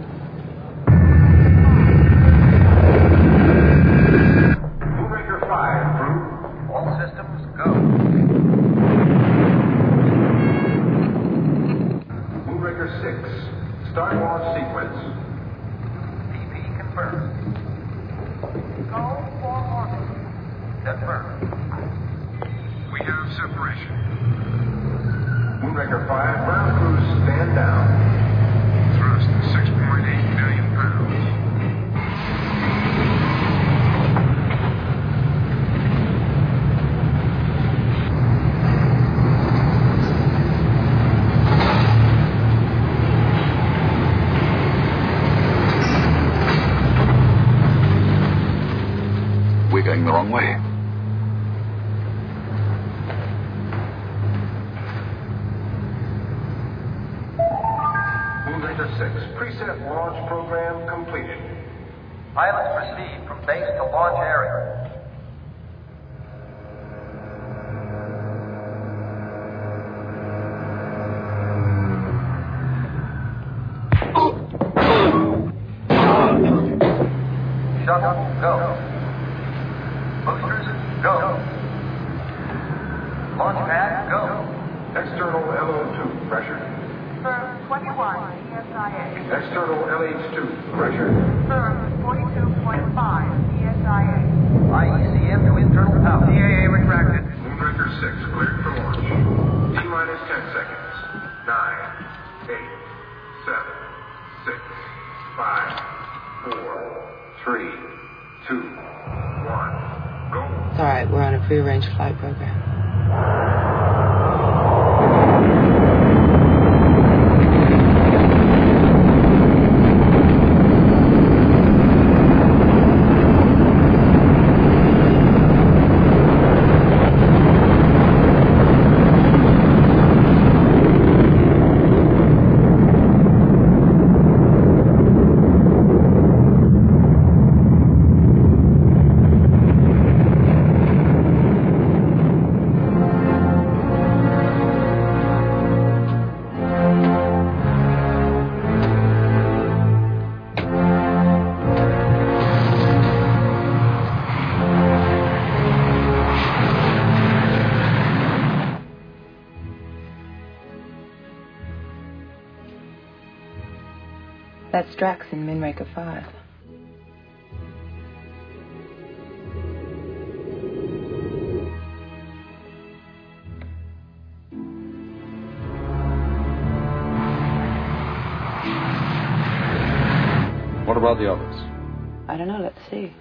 Moonraker 5, crew. All systems go. Moonraker 6, start launch sequence. PP confirmed. Go for orbit. Confirmed. We have separation. Moonraker 5, ground crews stand down. Thrust 6.8 million pounds. We're going the wrong way. Moonraker 6, preset launch program completed. Pilots proceed from base to launch area. Shuttle, go. Boosters, go. Launch pad, go. External LO2, pressure. Firm 21 PSIA. External LH2, pressure. Firm 42.5 PSIA. IECM to internal power. CAA retracted. Moonraker 6, cleared for launch. T-minus 10 seconds. 9, 8, 7, 6, 5, 4, 3, 2, 1, go. It's all right. We're on a prearranged flight program. That's Drax in Moonraker 5. What about the others? I don't know. Let's see.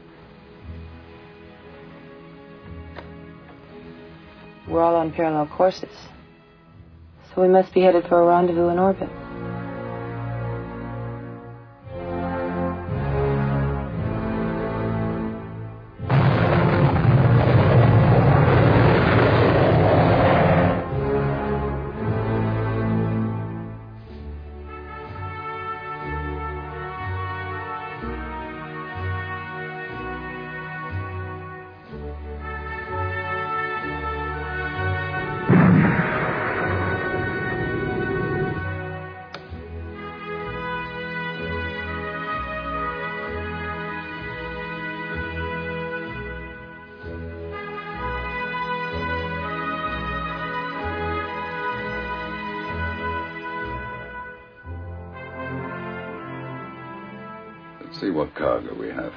We're all on parallel courses. So we must be headed for a rendezvous in orbit. See what cargo we have.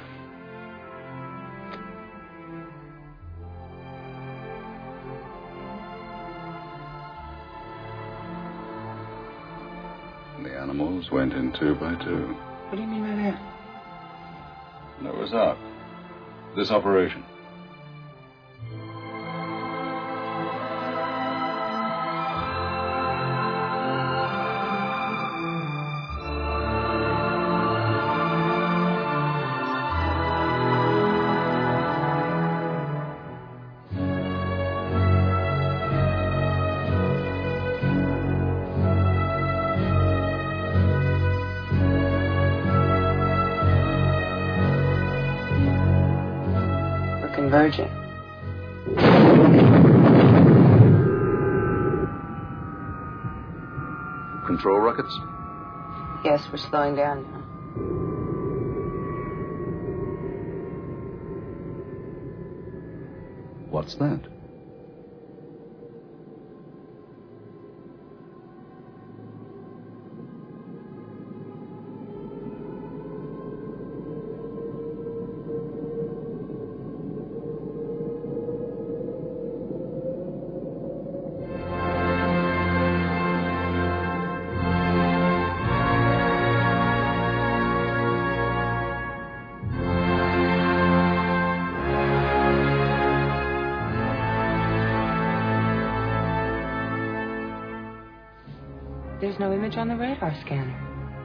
The animals went in 2 by 2. What do you mean by that? Noah's Ark. This operation. Converging. Control rockets? Yes, we're slowing down now. What's that? There's no image on the radar scanner.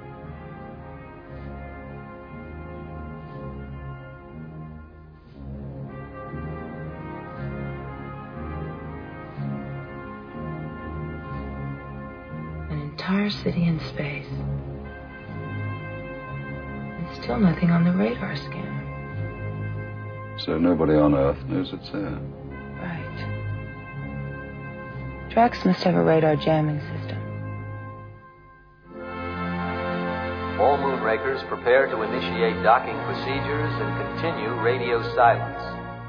An entire city in space. And still nothing on the radar scanner. So nobody on Earth knows it's there. Right. Drax must have a radar jamming system. All Moonrakers prepare to initiate docking procedures and continue radio silence.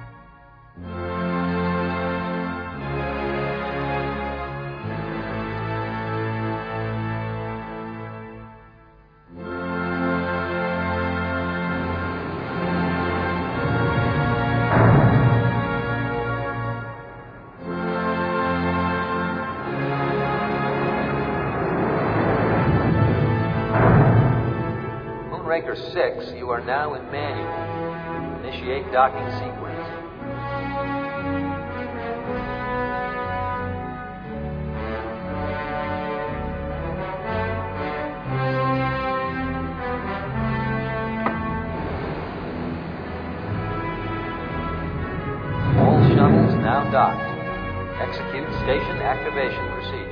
Moonraker 6, you are now in manual. Initiate docking sequence. All shuttles now docked. Execute station activation procedure.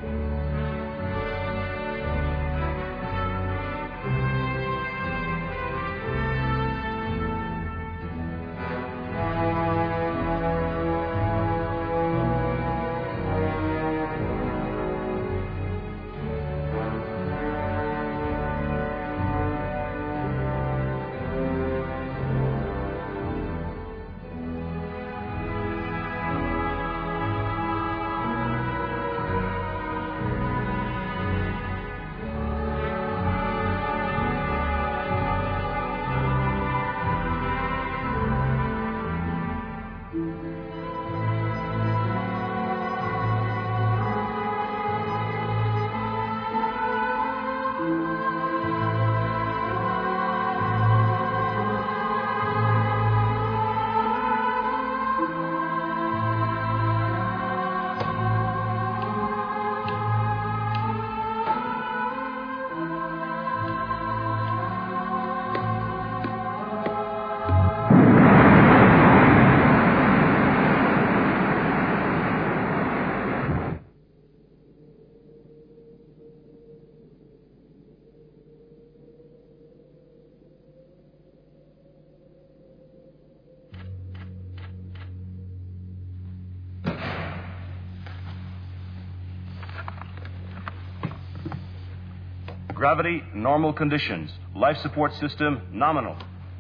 Gravity, normal conditions. Life support system, nominal.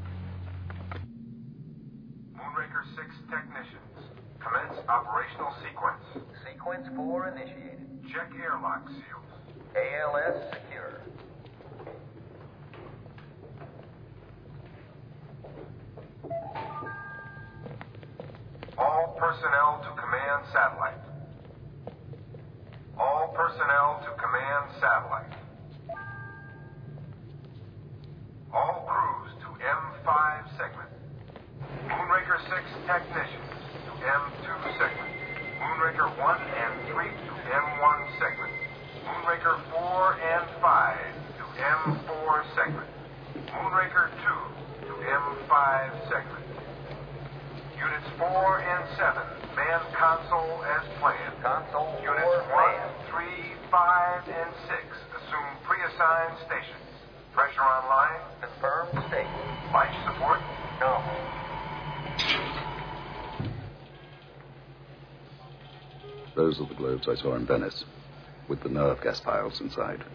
Moonraker 6 technicians, commence operational sequence. Sequence 4 initiated. Check airlock seals. ALS secure. personnel to command satellite. All personnel to command satellite. All crews to M5 segment. Moonraker 6 technicians to M2 segment. Moonraker 1 and 3 to M1 segment. Moonraker 4 and 5 to M4 segment. Moonraker 2 to M5 segment. Units 4 and 7, man console as planned. Console. Units 1, 3, 5, and 6 assume pre-assigned stations. Pressure online. Confirmed station. Life support. No. Those are the globes I saw in Venice, with the nerve gas piles inside.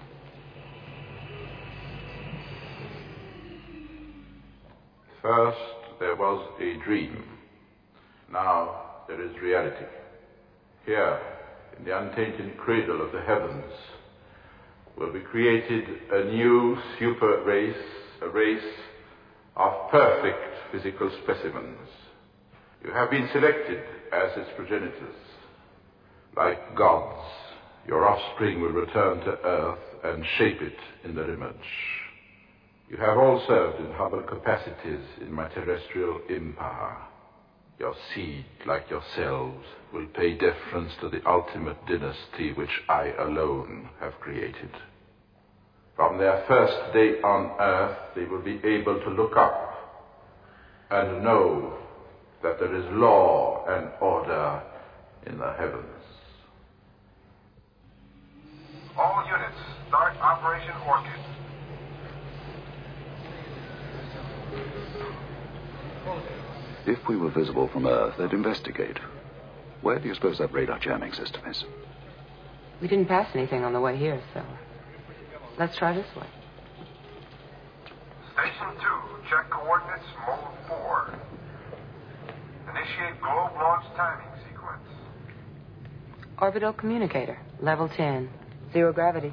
First, there was a dream. Now there is reality. Here, in the untainted cradle of the heavens, will be created a new super race, a race of perfect physical specimens. You have been selected as its progenitors. Like gods, your offspring will return to Earth and shape it in their image. You have all served in humble capacities in my terrestrial empire. Your seed, like yourselves, will pay deference to the ultimate dynasty which I alone have created. From their first day on Earth, they will be able to look up and know that there is law and order in the heavens. All units, start Operation Orchid. If we were visible from Earth, they'd investigate. Where do you suppose that radar jamming system is? We didn't pass anything on the way here, so let's try this way. Station 2, check coordinates, mode 4. Initiate globe launch timing sequence. Orbital communicator, level 10. Zero gravity.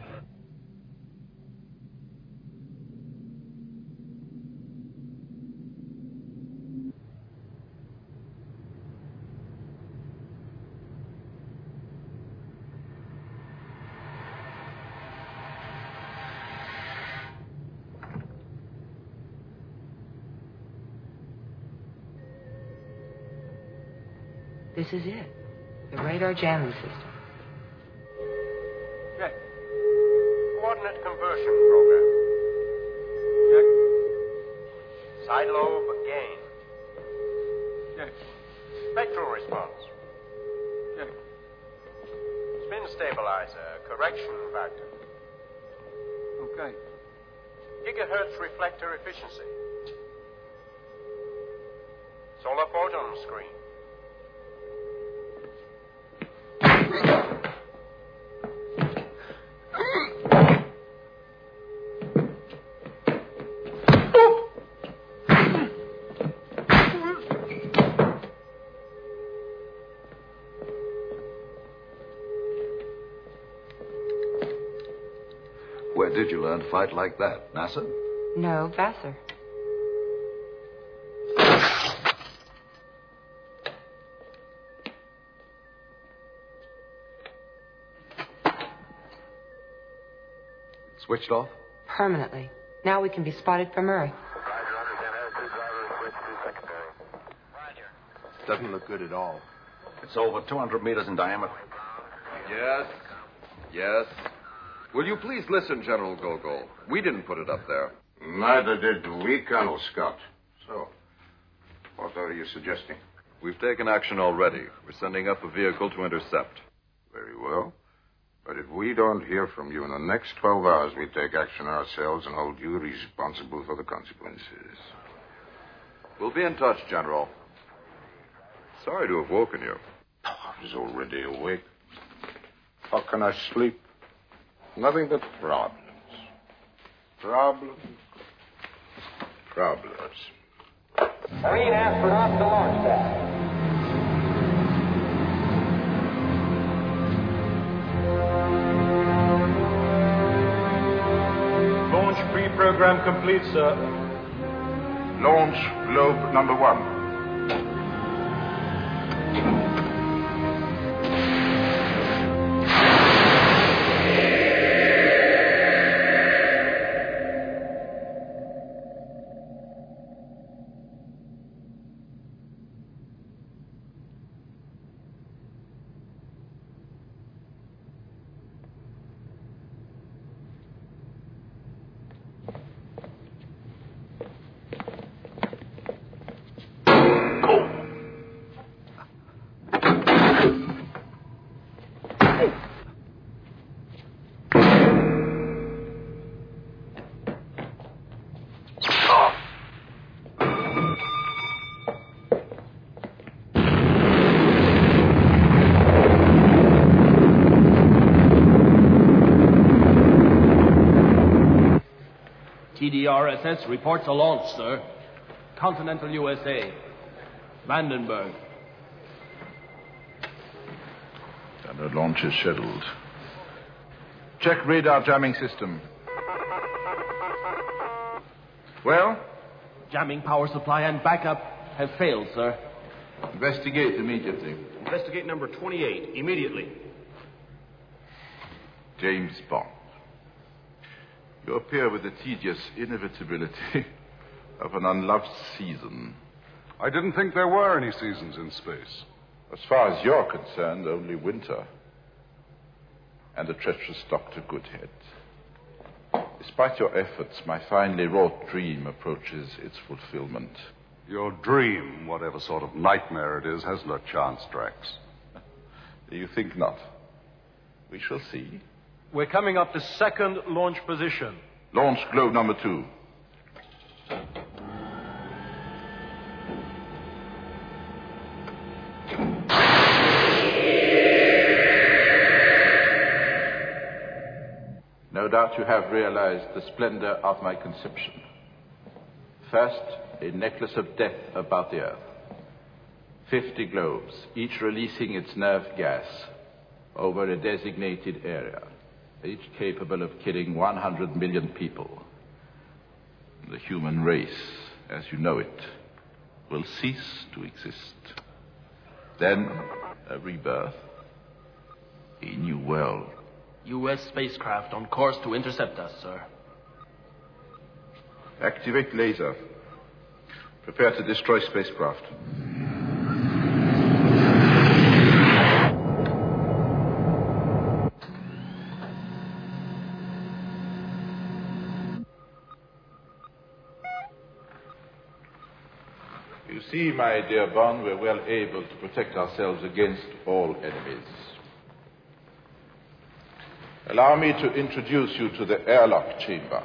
This is it. The radar jamming system. Check. Coordinate conversion program. Check. Side lobe gain. Check. Spectral response. Check. Spin stabilizer, correction factor. Okay. Gigahertz reflector efficiency. Solar photon screen. Where did you learn to fight like that? NASA? No, Vassar. Switched off? Permanently. Now we can be spotted from Earth. Doesn't look good at all. It's over 200 meters in diameter. Yes. Yes. Will you please listen, General Gogol? We didn't put it up there. Neither did we, Colonel Scott. So, what are you suggesting? We've taken action already. We're sending up a vehicle to intercept. Very well. But if we don't hear from you in the next 12 hours, we take action ourselves and hold you responsible for the consequences. We'll be in touch, General. Sorry to have woken you. I was already awake. How can I sleep? Nothing but problems. Problems. Marine astronauts to launch pad. Launch pre-program complete, sir. Launch globe number 1. TDRSS reports a launch, sir. Continental USA. Vandenberg. And the launch is scheduled. Check radar jamming system. Well? Jamming power supply and backup have failed, sir. Investigate immediately. Investigate number 28, immediately. James Bond. You appear with the tedious inevitability of an unloved season. I didn't think there were any seasons in space. As far as you're concerned, only winter. And the treacherous Dr. Goodhead. Despite your efforts, my finely wrought dream approaches its fulfillment. Your dream, whatever sort of nightmare it is, has no chance, Drax. You think not? We shall see. We're coming up to second launch position. Launch globe number 2. No doubt you have realized the splendor of my conception. First, a necklace of death about the Earth. 50 globes, each releasing its nerve gas over a designated area, each capable of killing 100 million people. The human race, as you know it, will cease to exist. Then, a rebirth, a new world. U.S. spacecraft on course to intercept us, sir. Activate laser. Prepare to destroy spacecraft. You see, my dear Bond, we're well able to protect ourselves against all enemies. Allow me to introduce you to the airlock chamber.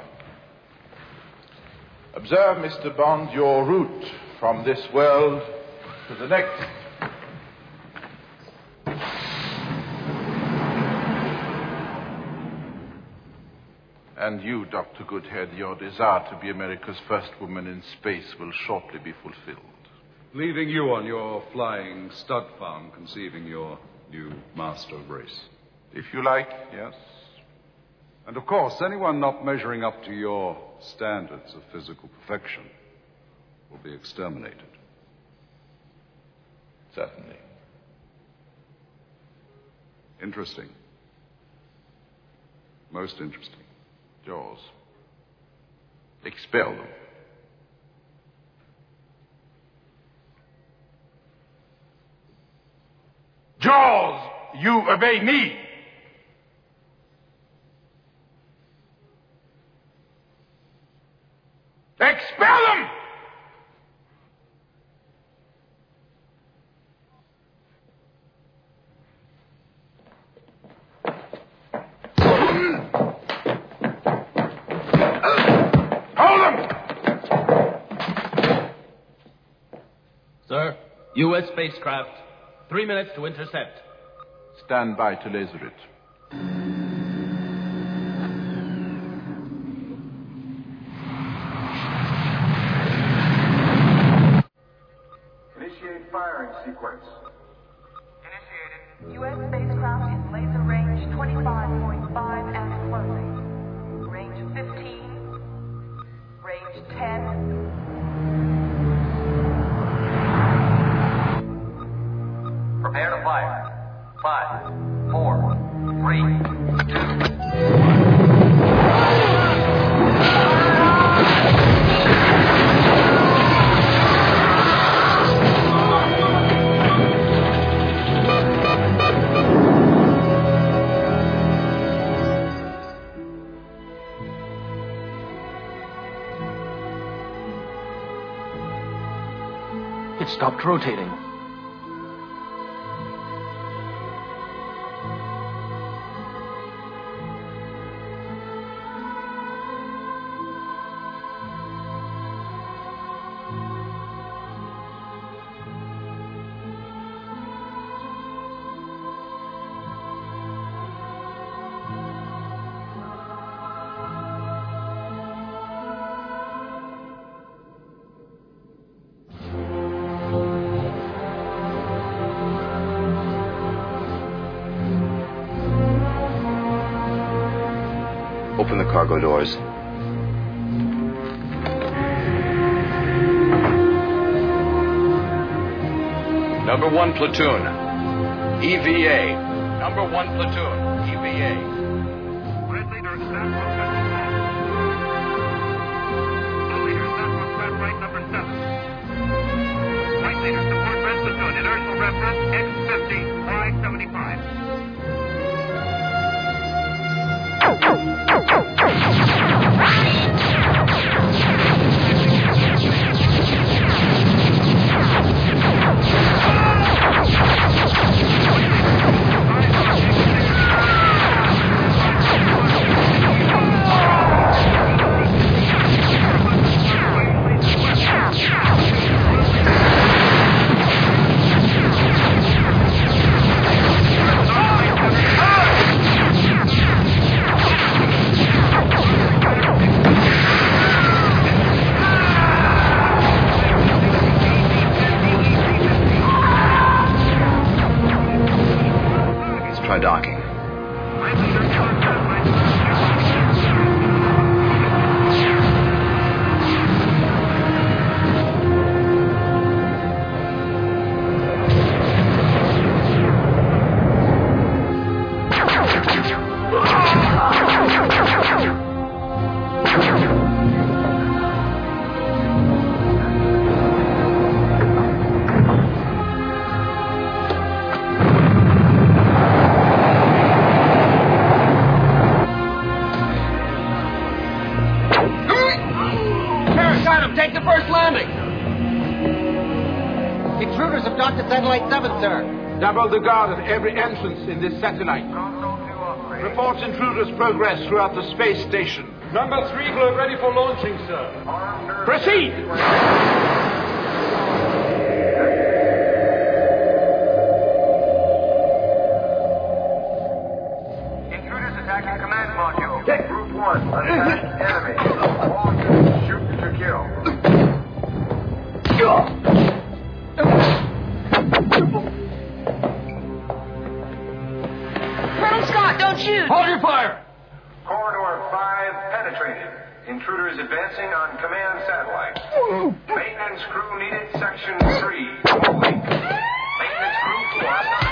Observe, Mr. Bond, your route from this world to the next. And you, Dr. Goodhead, your desire to be America's first woman in space will shortly be fulfilled. Leaving you on your flying stud farm, conceiving your new master race. If you like, yes. And of course, anyone not measuring up to your standards of physical perfection will be exterminated. Certainly. Interesting. Most interesting. Jaws. Expel them. Jaws, you obey me. Expel them! Hold them! Sir, U.S. spacecraft. 3 minutes to intercept. Stand by to laser it. Initiate firing sequence. Initiated. U.S. spacecraft in laser range 25.5 and closing. Range 15. Range 10. Prepare to fire. 5, 4, 3, 2, 1. It stopped rotating. Open the cargo doors. Number 1 platoon. EVA. Number 1 platoon. EVA. Red leader, Admiral Blue leader, Admiral right number 7. White leader, support red platoon. Inertial reference X50, Y75. Docking. Satellite 7, sir. Double the guard at every entrance in this satellite. Report intruders' progress throughout the space station. Number 3 globe ready for launching, sir. Proceed! Intruders attacking command module. Group 1, attack enemy. All units shoot to kill. Colonel Scott, don't shoot! Hold your fire! Corridor 5 penetrated. Intruders advancing on command satellite. Maintenance crew needed section 3. Moving. Maintenance crew floor assigned.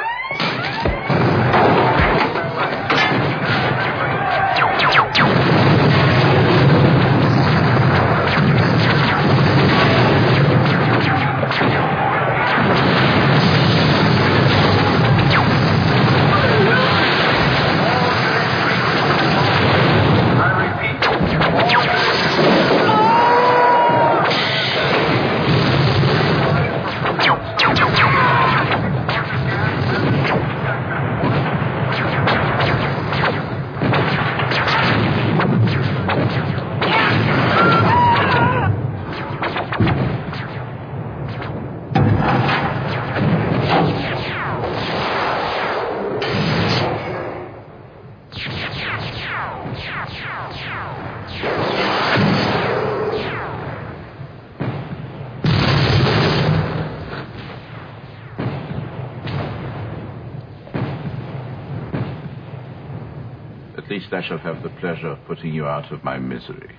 At least I shall have the pleasure of putting you out of my misery.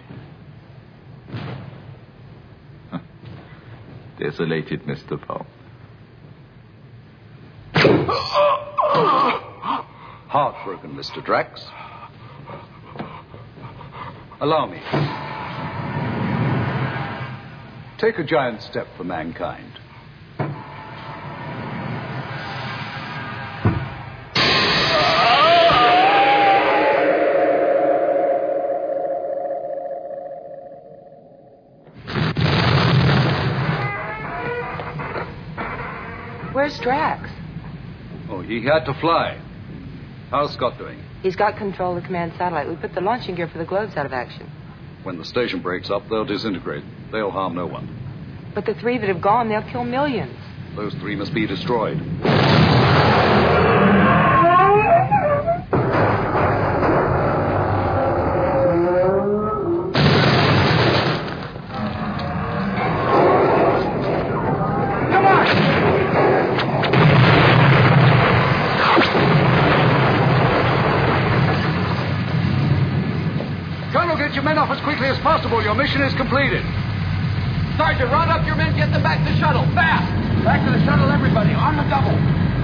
Desolated Mr. Bond. Heartbroken, Mr. Drax. Allow me. Take a giant step for mankind. Where's Drax? Oh, he had to fly. How's Scott doing? He's got control of the command satellite. We put the launching gear for the globes out of action. When the station breaks up, they'll disintegrate. They'll harm no one. But the 3 that have gone, they'll kill millions. Those 3 must be destroyed. Get your men off as quickly as possible. Your mission is completed. Sergeant, round up your men. Get them back to the shuttle. Fast! Back to the shuttle, everybody. On the double.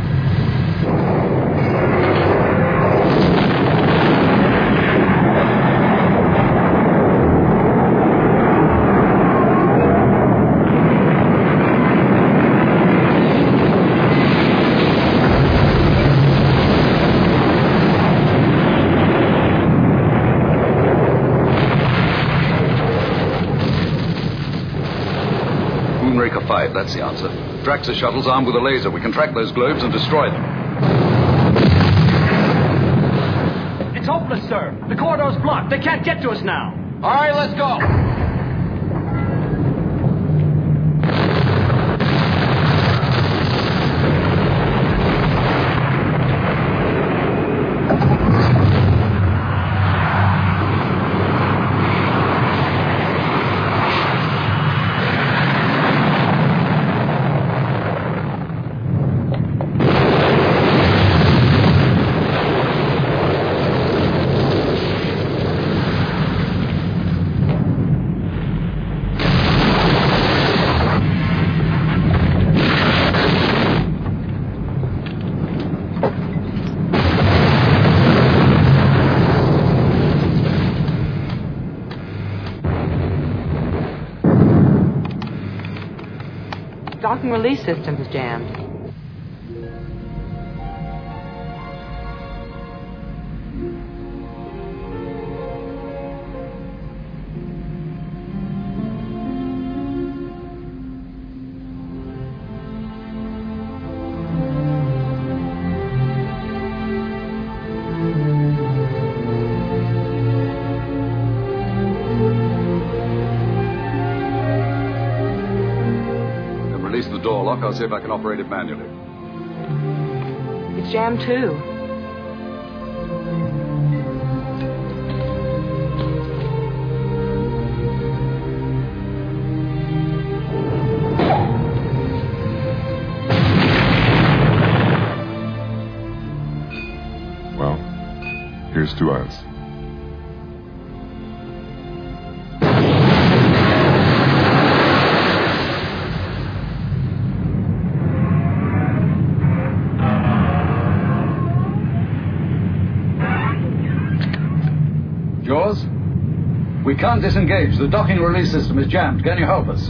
Moonraker 5, that's the answer. Drax's shuttle's armed with a laser. We can track those globes and destroy them. It's hopeless, sir. The corridor's blocked. They can't get to us now. All right, let's go. Docking release system is jammed. I'll see if I can operate it manually. It's jammed too. Well, here's to us. Jaws? We can't disengage. The docking release system is jammed. Can you help us?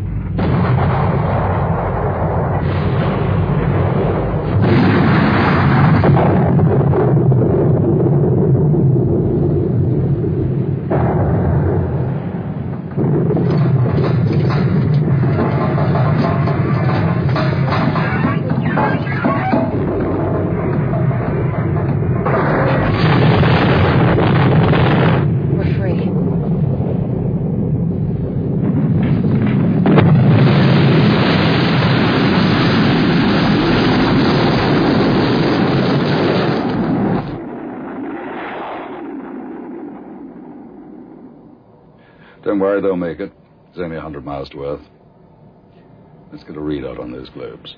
Don't worry, they'll make it. It's only 100 miles to Earth. Let's get a readout on those globes.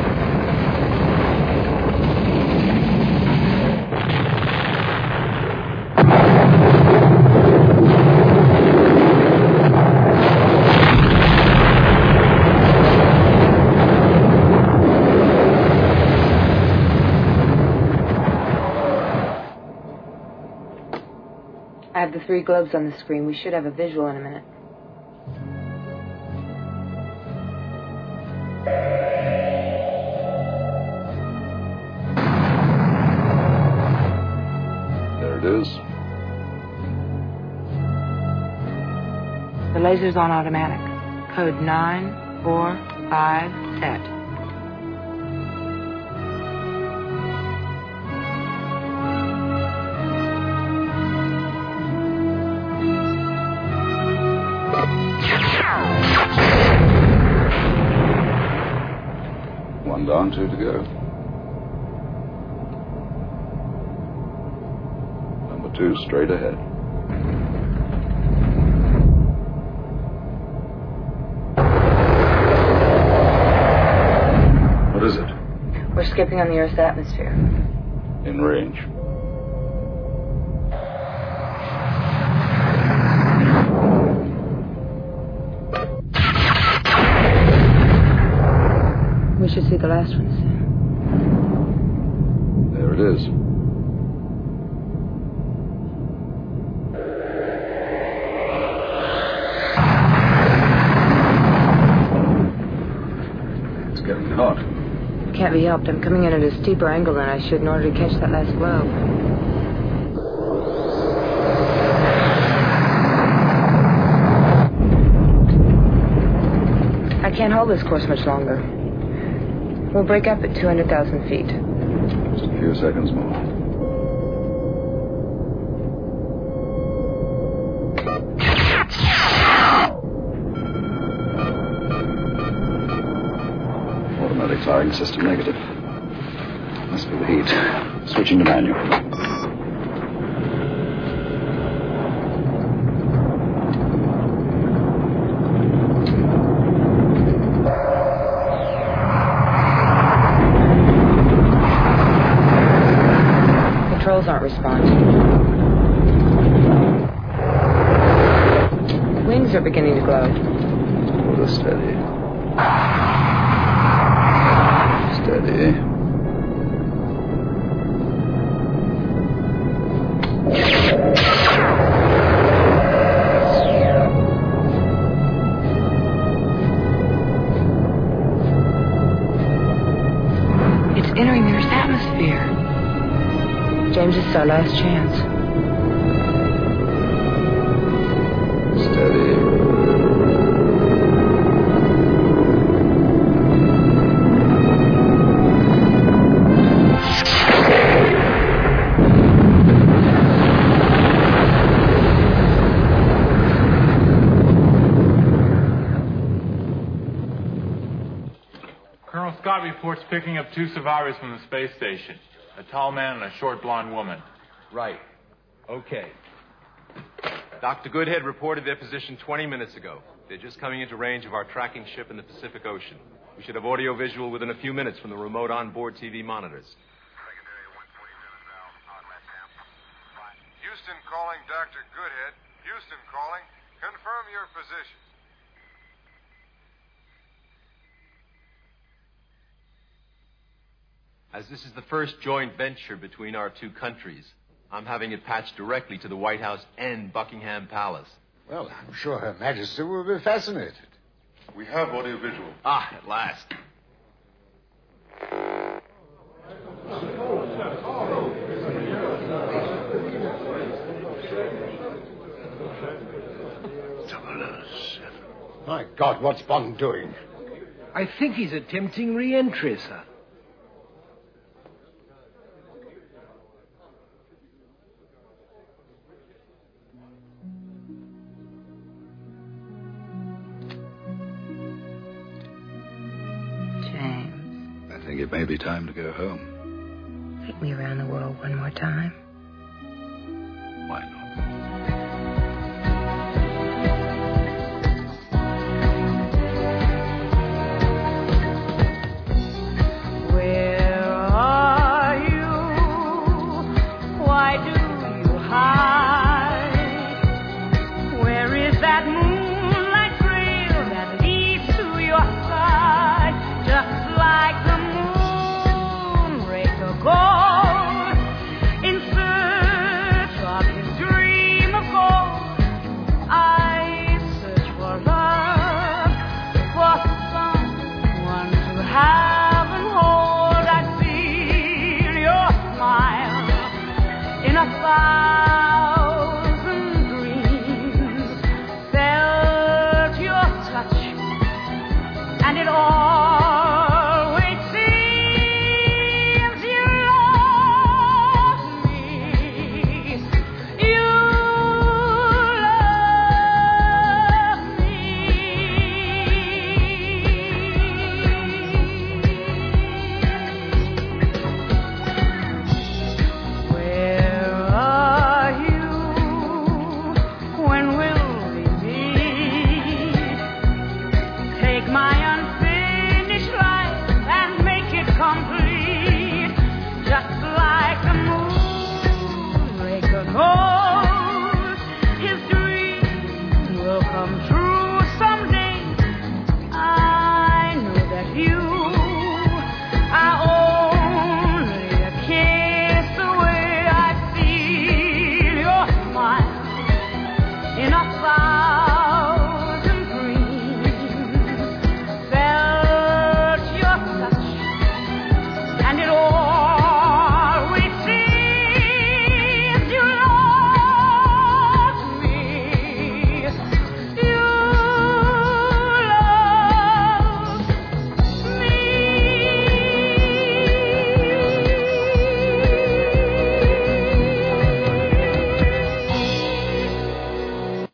I have the 3 globes on the screen. We should have a visual in a minute. There it is. The laser's on automatic. Code 945 set. One down, 2 to go. Number 2 straight ahead. What is it? We're skipping on the Earth's atmosphere. In range. should see the last one soon. There it is. It's getting hot. Can't be helped. I'm coming in at a steeper angle than I should in order to catch that last glow. I can't hold this course much longer. We'll break up at 200,000 feet. Just a few seconds more. Automatic firing system negative. Must be the heat. Switching to manual. Controls aren't responding. Wings are beginning to glow. Hold us steady. Steady. It's entering the Earth's atmosphere. James, it's our last chance. Steady. Colonel Scott reports picking up 2 survivors from the space station. A tall man and a short blonde woman. Right. Okay. Dr. Goodhead reported their position 20 minutes ago. They're just coming into range of our tracking ship in the Pacific Ocean. We should have audio-visual within a few minutes from the remote onboard TV monitors. Houston calling Dr. Goodhead. Houston calling. Confirm your position. As this is the first joint venture between our 2 countries, I'm having it patched directly to the White House and Buckingham Palace. Well, I'm sure Her Majesty will be fascinated. We have audio-visual. Ah, at last. My God, what's Bond doing? I think he's attempting re-entry, sir. I think it may be time to go home. Take me around the world one more time. Why not? Where are you? Why do you hide? Where is that moonlight trail that leads to your side? Just like the moonraker goes in search of his dream of gold. I search for love, for someone to have and hold. I feel your smile in a fire.